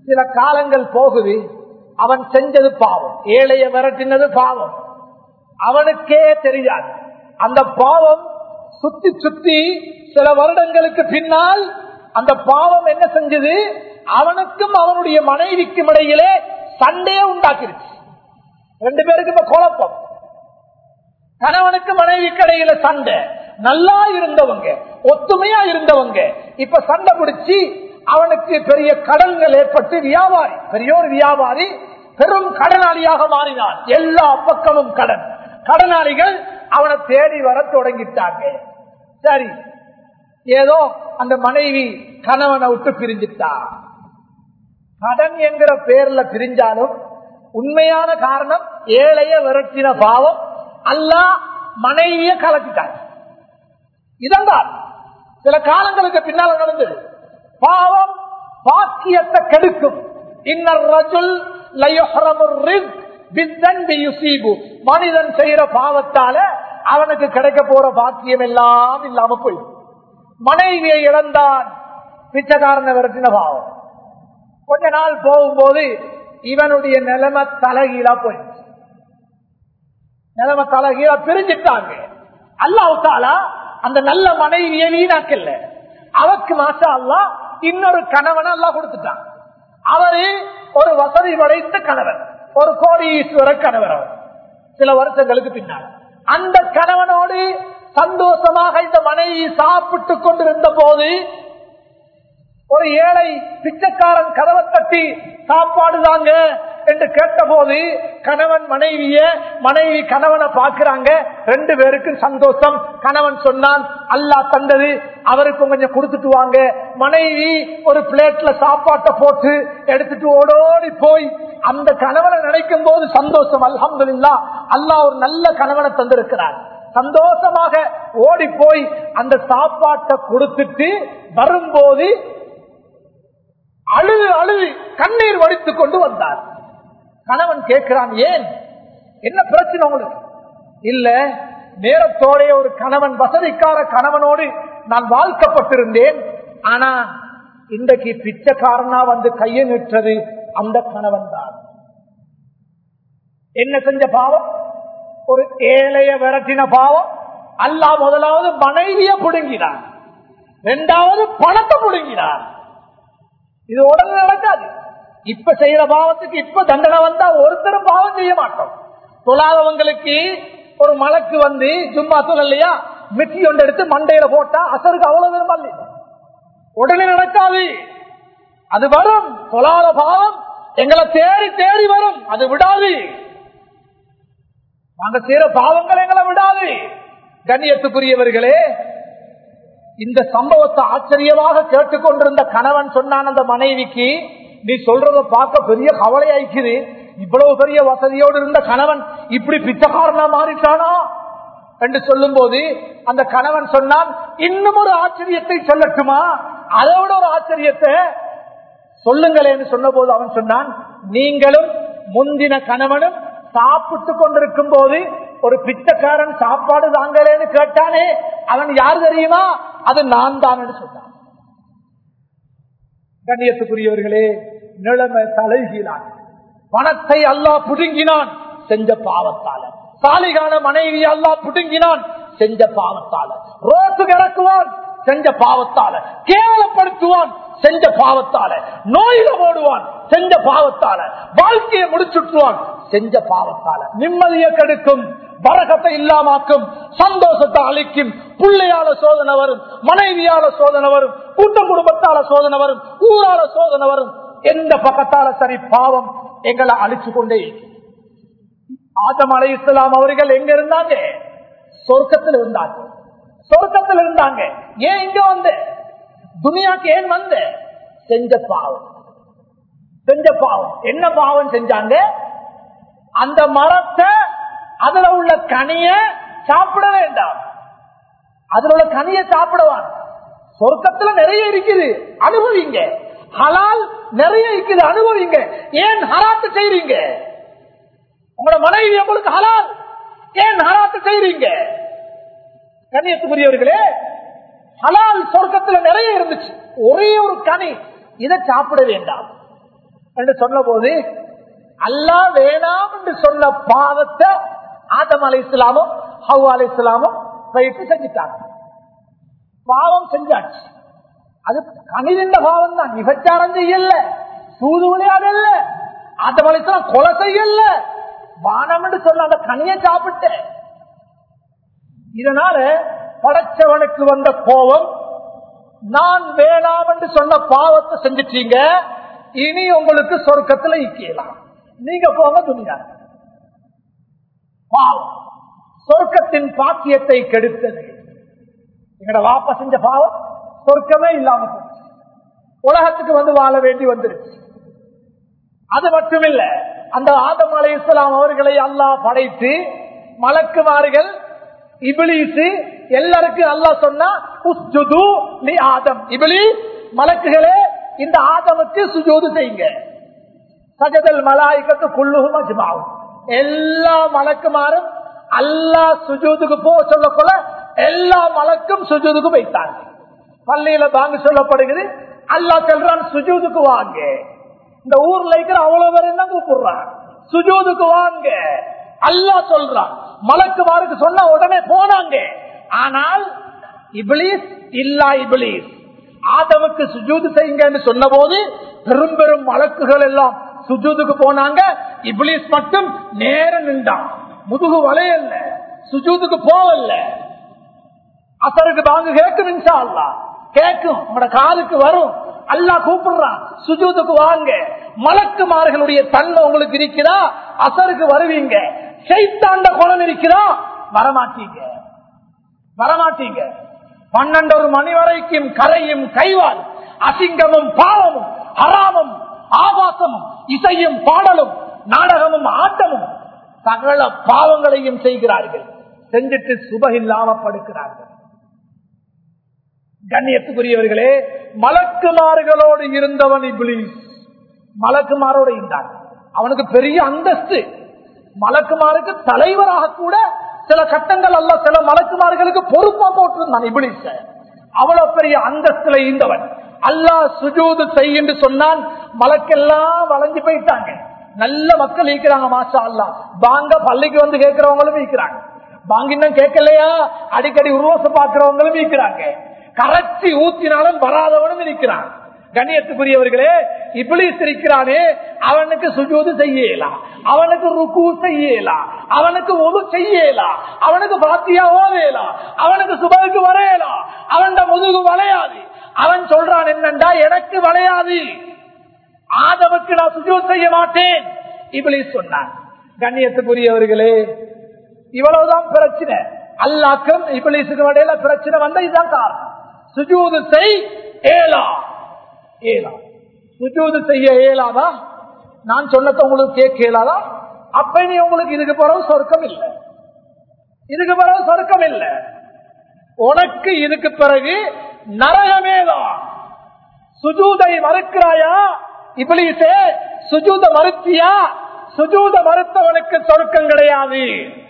சில காலங்கள் போகுது, அவன் செஞ்சது பாவம், ஏழைய விரட்டினது பாவம், அவனுக்கே தெரியாது. அந்த பாவம் சுத்தி சுத்தி சில வருடங்களுக்கு பின்னால் அந்த பாவம் என்ன செஞ்சது, அவனுக்கும் அவனுடைய மனைவிக்கும் இடையிலே சண்டையே உண்டாக்கிருச்சு. ரெண்டு பேருக்கு இப்ப குழப்பம். கணவனுக்கு மனைவிக்கு இடையில சண்டை. நல்லா இருந்தவங்க, ஒத்துமையா இருந்தவங்க இப்ப சண்டை பிடிச்சி அவனுக்கு பெரிய கடன்கள் ஏற்பட்டு வியாபாரி, பெரியோர் வியாபாரி பெரும் கடனாளியாக மாறினான். எல்லா பக்கமும் கடன். கடனாளிகள் அவனை தேடி வர தொடங்கிட்டாங்க. சரி, ஏதோ அந்த மனைவி கணவனை விட்டு பிரிஞ்சிட்டா. கடன் என்கிற பேர்ல பிரிஞ்சாலும் உண்மையான காரணம் ஏழைய விரட்டின பாவம். அல்லாஹ் மனைவிய கலக்கிட்டாங்க. இதெல்லாம் சில காலங்களுக்கு பின்னால் நடந்தது. பாவம் பாக்கியத்தை கெடுக்கும். மனிதன் செய்யற பாவத்தால அவனுக்கு கிடைக்க போற பாக்கியம் எல்லாம் இல்லாம போயிடும். மனைவியை இழந்தான், பிச்சைக்காரனை விரட்டின பாவம். கொஞ்ச நாள் போகும்போது இவனுடைய நிலைமை தலைகீழா போயிடுச்சு. நிலைமை தலைகீழா பிரிஞ்சிட்டாங்க. அல்லாஹ் தஆலா அந்த நல்ல மனைவியை வீணாக்கல. அவருக்கு மாஷா அல்லாஹ் இன்னொரு கணவனை அல்லாஹ் கொடுத்துட்டான். அவரு ஒரு வசதி படைத்த கணவன், ஒரு கோடீஸ்வர கணவர். அவர் சில வருஷங்களுக்கு பின்னால் அந்த கணவனோடு சந்தோஷமாக இந்த மனைவி சாப்பிட்டு கொண்டிருந்த போது ஒரு ஏழை பிச்சைக்காரன் கதவை தட்டி சாப்பாடு தாங்க என்று கேட்ட போது கணவன் மனைவிய, மனைவி கணவனை பார்க்கிறாங்க. ரெண்டு பேருக்கும் சந்தோஷம். கணவன் சொன்னான், அல்லாஹ் தந்தது, அவருக்கு கொஞ்சம் கொடுத்துட்டு வாங்க. மனைவி ஒரு பிளேட்ல சாப்பாட்டை போட்டு எடுத்துட்டு ஓடோடி போய் அந்த கணவனை நினைக்கும் போது சந்தோஷம். அல்ஹம்துலில்லாஹ், அல்லாஹ் ஒரு நல்ல கணவனை தந்திருக்கிறார். சந்தோஷமாக ஓடி போய் அந்த சாப்பாட்டை கொடுத்துட்டு வரும்போது அழுது அழுது கண்ணீர் வடித்துக் கொண்டு வந்தார். கணவன் கேட்கிறான், ஏன், என்ன பிரச்சனை உங்களுக்கு? இல்ல, நேரத்தோட ஒரு கணவன், வசதிக்கார கணவனோடு நான் வாழ்க்கப்பட்டிருந்தேன். ஆனா இன்றைக்கு பிச்சைக்காரனா வந்து கையை நிற்றது அந்த கணவன் தான். என்ன செஞ்ச பாவம்? ஒரு ஏழைய விரட்டின பாவம். அல்லாஹ் முதலாவது மனைவிய புடுங்கினார், இரண்டாவது பணத்தை புடுங்கினார். இது உடனே நடக்காது. இப்ப செய்யற பாவத்துக்கு இப்ப தண்டனை வந்தா ஒருத்தரும் பாவம் செய்ய மாட்டோம். தொழாதவங்களுக்கு ஒரு மலக்கு வந்து சும்மா சொல்லலையா, மிட்டி ஒன்று எடுத்து மண்டையில போட்டா அசருக்கு அவ்வளவு விரும்பல. உடனே நடக்காது, அது வரும். தொழாத பாவம் எங்களை தேடி தேடி வரும், அது விடாது. நாங்க செய்யற பாவங்கள் எங்களை விடாது. கண்ணியத்துக்குரியவர்களே, இந்த சம்பவத்தை ஆச்சரியமாக கேட்டுக்கொண்டிருந்த கணவன் சொன்னான் அந்த மனைவிக்கு, நீ சொல்றத பார்க்க பெரிய கவலை ஆயிக்குது. இவ்வளவு பெரிய வசதியோடு இருந்த கணவன் இப்படி பிச்சைக்காரனா மாறிட்டானா என்று சொல்லும் போது அந்த கணவன் சொன்னான், இன்னும் ஒரு ஆச்சரியத்தை சொல்லட்டுமா? அதோட ஒரு ஆச்சரியத்தை சொல்லுங்களேன்னு சொன்ன போது அவன் சொன்னான், நீங்களும் முந்தின கணவனும் சாப்பிட்டு கொண்டிருக்கும் போது ஒரு பிச்சைக்காரன் சாப்பாடு தாங்களேன்னு கேட்டானே, அவன் யார் தெரியுமா? அது நான் தான் சொன்னான். கண்ணியத்துக்குரியவர்களே, நிலைமை தலைகீழான். பணத்தை அல்லாஹ் புடுங்கினான் செஞ்ச பாவத்தால. சாலிகான மனைவி அல்லாஹ் புடுங்கினான் செஞ்ச பாவத்தால. ரோட்டுக்கு இறக்குவான் செஞ்ச பாவத்தால. கேவலப்படுத்துவான் செஞ்ச பாவத்தால. நோயில ஓடுவான் செஞ்ச பாவத்தால. வாழ்க்கையை முடிச்சுட்டுவான் செஞ்ச பாவத்தால. நிம்மதியை கெடுக்கும், பரக்கத்தை இல்லாமாக்கும், சந்தோஷத்தை அளிக்கும். பிள்ளையால சோதனை வரும், மனைவியால சோதனை வரும், கூட்ட குடும்பத்தால சோதனை வரும், ஊரால சோதனை வரும். எந்த பக்கத்தால சரி பாவம் எங்களை அழிச்சு கொண்டே. ஆதம் அலைஹிஸ்ஸலாம் அவர்கள் எங்க இருந்தாங்க? சொர்க்கத்தில் இருந்தாங்க. சொர்க்கத்தில் இருந்தாங்க. ஏன் இங்க வந்து துனியாக்கு ஏன் வந்து? செஞ்ச பாவம். செஞ்ச பாவம் என்ன பாவம் செஞ்சாங்க? அந்த மரத்தை, அதுல உள்ள கனிய சாப்பிட வேண்டாம். அதுல உள்ள கனிய சாப்பிடுவான். சொர்க்கத்துல நிறைய இருக்குது, அனுபவிங்க. ஹலால் நிறைய இருக்குது, அனுபவிங்க. ஏன் ஹராத்து செய்றீங்க? உங்களோட மனைவி உங்களுக்கு ஹலால், ஏன் ஹராத்து செய்றீங்க? கண்ணியத்துக்குரியவர்களே, ஹலால் சொர்க்கத்துல நிறைய இருந்துச்சு. ஒரே ஒரு கனி, இதை சாப்பிட வேண்டாம். என்று சொன்ன போது அல்லாஹ் வேணாம் என்று சொன்ன பாவத்தை ஆதம் அலைஹிஸ்ஸலாமும் ஹவ்வா அலைஹிஸ்ஸலாமும் போயிட்டு செஞ்சுட்டாங்க. பாவம் செஞ்சாச்சு. அது கனிந்த பாவம் தான். விபச்சாரம் செய்யல, சூது விளையாடல, ஆதம் அலைஹிஸ்ஸலாம் கொலை செய்யல, வானம் என்று சொன்ன அந்த கனியை சாப்பிட்டு. இதனால படைச்சவனுக்கு வந்த கோபம், நான் வேணாம் என்று சொன்ன பாவத்தை செஞ்சிட்டீங்க, இனி உங்களுக்கு சொர்க்கத்துல இக்கலாம், நீங்க போங்க துணியா. பாவம் சொர்க்கத்தின் பாக்கியத்தை கெடுத்தது. எங்கட வாப்பா செஞ்ச பாவம் சொர்க்கமே இல்லாம போச்சு. உலகத்துக்கு வந்து வாழ வேண்டி வந்துருச்சு. அது மட்டுமில்ல, அந்த ஆதம் அலைஹிஸ்ஸலாம் அவர்களை அல்லாஹ் படைத்து மலக்குமார்கள் இப்லீஸ் எல்லாருக்கும் அல்லாஹ் சொன்னா உஸ்ஜுது லி ஆதம், இப்லீஸ் மலக்குகளே இந்த ஆதமுக்கு சுஜூது செய்யுங்க. சஜதல் மலாயிகத்து குல்லுஹும் அஜ்மாஉன், எல்லா மலக்குமாரும் அல்லாஹ் சுஜூதுக்கு போ சொல்லப்போல எல்லா மலக்கும் சுஜூதுக்கு வைத்தாங்க. பள்ளியில தாங்க சொல்லப்படுகிறது, அல்லாஹ் சொல்றான் சுஜூதுக்கு வாங்க. இந்த ஊர்ல இருக்கிற அவ்வளவு பேர் தான் கூப்பிடுறான் சுஜூதுக்கு வாங்க. அல்லாஹ் சொல்றான், மலக்குமாருக்கு சொன்ன உடனே போனாங்க. ஆனால் இப்லீஸ் இல்லா இப்லீஸ் ஆதமுக்கு சுஜூது செய்யுங்க சொன்ன போது பெரும் பெரும் மலக்குகள் எல்லாம் சுஜூதுக்கு போனாங்க. இப்லீஸ் மட்டும் நேர நின்றான், முதுகு வளையல்ல, சுஜூதுக்கு போவல்ல. அசருக்கு தாங்க கேட்கும், இன்ஷா அல்லாஹ் கேட்கும், உங்களோட காலுக்கு வரும். அல்லாஹ் கூப்பிடுறான் சுஜூதுக்கு வாங்க. மலக்குமார்களுடைய தன்மை உங்களுக்கு இருக்கிறா, அசருக்கு வருவீங்க. ஷைத்தாண்ட குணம் இருக்கிறா, வரமாட்டீங்க வரமாட்டீங்க. 12 மணி வரைக்கும் கரையும் கைவால், அசிங்கமும் பாவமும் ஹராமும் ஆபாசமும் இசையும் பாடலும் நாடகமும் ஆட்டமும் சகல பாவங்களையும் செய்கிறார்கள். செஞ்சிட்டு சுபகில்லாம படுக்கிறார்கள். கண்ணியத்துக்குரியவர்களே, மலக்குமார்களோடு இருந்தவன் இப்லீஸ் மலக்குமாரோடு இருந்தான். அவனுக்கு பெரிய அந்தஸ்து. மலக்குமாருக்கு தலைவராக கூட சில கட்டங்கள் அல்ல, சில மலக்குமார்களுக்கு பொறுப்பா போட்டிருந்தான் இப்லீஸ். அவ்வளவு பெரிய அந்தஸ்துல இருந்தவன். அல்லாஹ் சுஜூது செய் என்று சொன்னான், மலக்கெல்லாம் வளைஞ்சு போயிட்டாங்க. நல்ல மக்கள் இருக்கிறாங்க, மாஷா அல்லாஹ். பாங்க பள்ளிக்கு வந்து கேட்கிறவங்களும் இருக்கிறாங்க, பாங்க இன்னும் கேட்கலையா அடிக்கடி உருவச பாக்குறவங்களும் இருக்கிறாங்க, கரைச்சி ஊத்தினாலும் வராதவனும் இருக்கிறான். கண்ணியத்துக்குரியவர்களே, இப்லீஸ் இருக்கிறானே, அவனுக்கு சுஜூது செய்யலாம், அவனுக்கு ருக்கு செய்யலாம், அவனுக்கு ஒது செய்யலாம், அவனுக்கு பாத்தியா ஓதலாம், அவனுக்கு சுபகுக்கு வரையலாம், அவன் முதுகு வளையாது. அவன் சொல்றான் என்னண்டா, எனக்கு வளையாது, ஆதமுக்கு நான் சுஜூது செய்ய மாட்டேன். இப்லீஸ் சொன்னான். கண்ணியத்துக்குரியவர்களே, இவ்வளவுதான் பிரச்சனை. அல்லாஹ்க்கும் இப்லீஸுக்கு இடையில பிரச்சனை வந்தா இதுதான் காரணம். சுஜூது செய் ஏலா ஏலா, சுஜூது செய்ய ஏலாதா, நான் சொன்னத உங்களுக்கு கேட்க இயலாதா, அப்ப நீ உங்களுக்கு இதுக்கு பிறகு சொர்க்கம் இல்லை, இதுக்கு பிறகு சொர்க்கம் இல்லை, உனக்கு இதுக்கு பிறகு நரகமேதான். சுஜூதை மறுக்கிறாயா இப்லீஸே, சுஜூத மறுத்தியா, சுஜூத மறுத்தவனுக்கு சொர்க்கம் கிடையாது.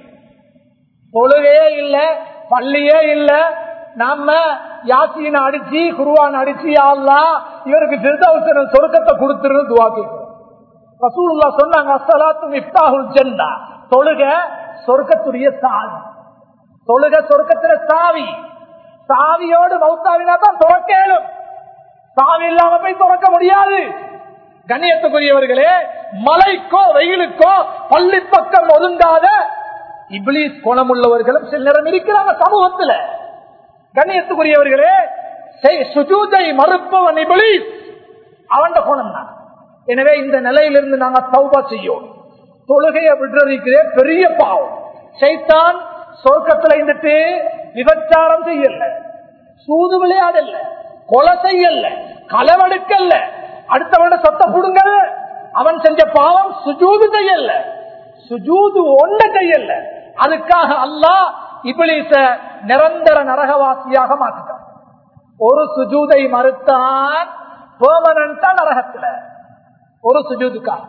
தொழுகையே இல்ல, பள்ளியே இல்ல, நாம யாசீன அடிச்சு குர்ஆன் அடிச்சு யா அல்லாஹ் இவருக்கு ஃபிர்தௌஸ் சொர்க்கத்தை கொடுத்துரு துஆ கேக்குறோம். ரசூலுல்லாஹ் சொன்னாங்க, அஸ்ஸலாத்து மிஃப்தாஹுல் ஜன்னah, தொழுகை சொர்க்கத்துடைய சாவி. தொழுகை சொர்க்கத்துல சாவி. சாவியோடு மௌத்தாவினா தான் துறக்கேலும், சாவி இல்லாம போய் துறக்க முடியாது. கண்ணியத்துக்குரியவர்களே, மலைக்கோ வெயிலுக்கோ பள்ளி பக்கம் ஒதுங்காத இப்லீஸ் குணமுள்ளவர்களும் சில நேரம் இருக்கிறாங்க சமூகத்தில். கண்ணியத்துக்குரியவர்களே, சுஜூதை மறுப்பவன் இப்லீஸ், அவன் குணம் தான். எனவே இந்த நிலையிலிருந்து நாங்க தௌபா செய்யும். தொழுகையை விடுறதுக்கு பெரிய பாவம். சைத்தான் சொர்க்கத்துல இருந்துட்டு விபச்சாரம் செய்யல, சூது விளையாடல, கொலை செய்யல, களவெடுக்கல்ல, அடுத்தவன சொத்த புடுங்கல்ல. அவன் செஞ்ச பாவம் சுஜூது செய்யல, சுஜூது ஒண்ணு செய்யல. அதுக்காக அல்லாஹ் இப்லீஸ நிரந்தர நரகவாசியாக மாற்றிட்டான். ஒரு சுஜூதை மறுத்தான், பெர்மனன்ட்டா நரகத்துல. ஒரு சுஜூதுக்காக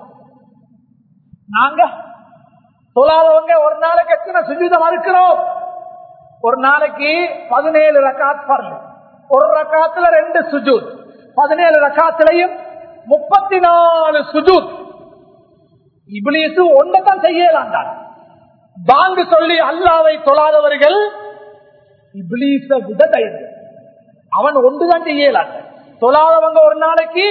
நாங்க தொழாதவங்க ஒரு நாளைக்கு எத்தனை சுஜூத மறுக்கிறோம்? ஒரு நாளைக்கு 17 ரக்காத் பர்லு, ஒரு ரக்காத்துல 2 சுஜூத், 17 ரக்காத்திலையும் 34 சுஜூத். இப்லீஸ் ஒன்றைத்தான் செய்யலாம். பாங்கு சொல்லி அல்லாவை தொழாதவர்கள் இப்லீஸ விட தைரியம். அவன் ஒன்றுதான் செய்யலாம். தொழாதவங்க ஒரு நாளைக்கு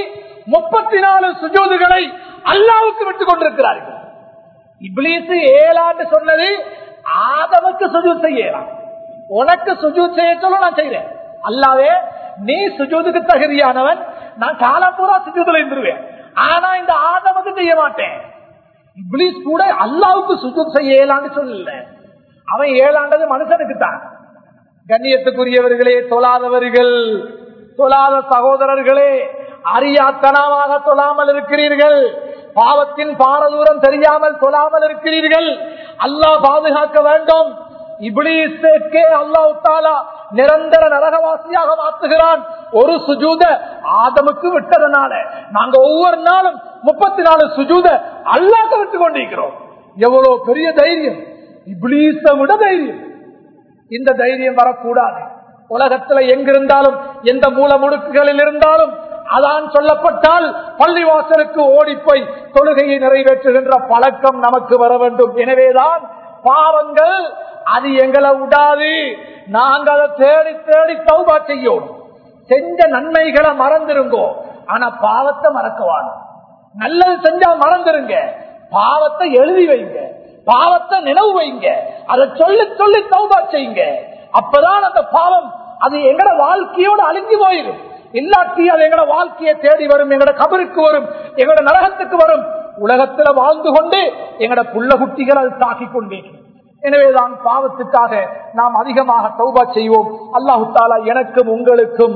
34 சுஜூதுகளை அல்லாவுக்கு விட்டுக் கொண்டிருக்கிறார்கள். இப்லீஸ் 7 சொன்னது ஆதமுக்கு சுஜூத் செய்யலாம். உனக்கு சுஜூத் செய்ய சொல்ல நான் செய்றேன். அல்லாவே நீ சுஜூதுக்கு தகுதியானவன், நான் காலம் பூரா சுஜூதுல இருந்துருவேன். ஆனா இந்த ஆதமுக்கு செய்ய மாட்டேன். இப்லீஸ் கூட அல்லாவுக்கு சுஜூத் செய்ய இயலான்னு சொல்லல. அவன் ஏழாண்டது மனுஷனுக்கு தான். கண்ணியத்துக்குரியவர்களே, தொழாதவர்கள், தொழாத சகோதரர்களே, அறியாத்தனமாக தொழாமல் இருக்கிறீர்கள். பாவத்தின் பாரதூரம் தெரியாமல் தொழாமல் இருக்கிறீர்கள். அல்லாஹ் பாதுகாக்க வேண்டும். இப்லீஸுக்கே அல்லாஹ் தஆலா நிரந்தர நரகவாசியாக மாற்றுகிறான். ஒரு சுஜூத ஆதமுக்கு விட்டதனால நாங்க ஒவ்வொரு நாளும் 34 சுஜூத அல்லாஹ்க்கு விட்டு கொண்டிருக்கிறோம். எவ்வளவு பெரிய தைரியம்! இப்லீஸை விட தைரியம். இந்த தைரியம் வரக்கூடாது. உலகத்துல எங்கிருந்தாலும், எந்த மூல முடுக்குகளில் இருந்தாலும், அதான் சொல்லப்பட்டால் பள்ளிவாசலுக்கு ஓடிப்போய் தொழுகையை நிறைவேற்றுகின்ற பழக்கம் நமக்கு வர வேண்டும். எனவேதான் பாவங்கள் அது எங்களை விடாது. நாங்கள் அதை தேடி தேடி தௌபா செய்யும். செஞ்ச நன்மைகளை மறந்துருங்கோ, ஆனா பாவத்தை மறக்குவாங்க. நல்லது செஞ்சா மறந்துருங்க, பாவத்தை எழுதி வைங்க, பாவத்தை நினைவு வைங்க, அதை சொல்லி சொல்லி தௌபா செய்யுங்க. அப்பதான் அந்த பாவம் அது எங்கட வாழ்க்கையோடு அழிஞ்சு போயிடும். இல்லாட்டி அது எங்கட வாழ்க்கையை தேடி வரும், எங்கட கபருக்கு வரும், எங்கட நரகத்துக்கு வரும். உலகத்துல வாழ்ந்து கொண்டு எங்கட புள்ள குட்டிகள் அது தாக்கி கொண்டே. எனவேதான் பாவத்துக்காக நாம் அதிகமாக தௌபா செய்வோம். அல்லாஹு தஆலா எனக்கும் உங்களுக்கும்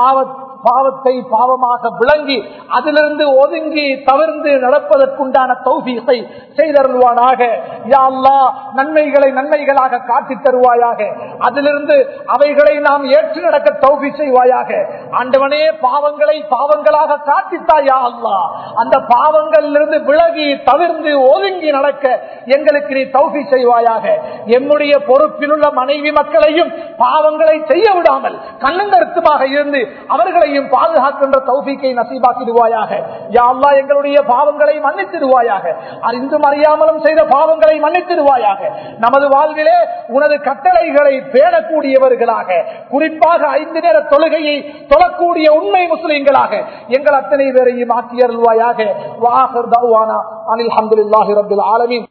பாவத்தை பாவமாக விளங்கி அதிலிருந்து ஒதுங்கி தவிர்ந்து நடப்பதற்குண்டான தௌஃபீகை செய்தருள்வானாக. யா அல்லாஹ், நன்மைகளை நன்மைகளாக காட்டித் தருவாயாக. அதிலிருந்து அவைகளை நாம் ஏற்று நடக்க தௌஃபீக் செய்வாயாக. ஆண்டவனே, பாவங்களை பாவங்களாக காட்டித்தாய் யா அல்லாஹ். அந்த பாவங்களிலிருந்து விலகி தவிர்ந்து ஒதுங்கி நடக்க எங்களுக்கு நீ தௌஃபீக் செய்வாயாக. எம்முடைய பொறுப்பில் உள்ள மனைவி மக்களையும் பாவங்களை செய்ய விடாமல் கண்ணங்கருத்துமாக இருந்து அவர்களை பாதுகாக்கின்ற தௌஃபீக்கை நசீபாக்கிடுவாயாக. யா அல்லாஹ், எங்களுடைய பாவங்களை மன்னித்திடுவாயாக. அறிந்தும் அறியாமலும் செய்த பாவங்களை மன்னித்திடுவாயாக. நமது வாழ்விலே உனது கட்டளைகளை பேணக்கூடியவர்களாக, குறிப்பாக 5 நேர தொழுகையை தொழக்கூடிய உண்மை முஸ்லிம்களாக எங்கள் அத்தனை பேரையும் ஆக்கியருள்வாயாக. வ ஆகிர் தஅவானா அனில் ஹம்துலில்லாஹி ரப்பில் ஆலமீன்.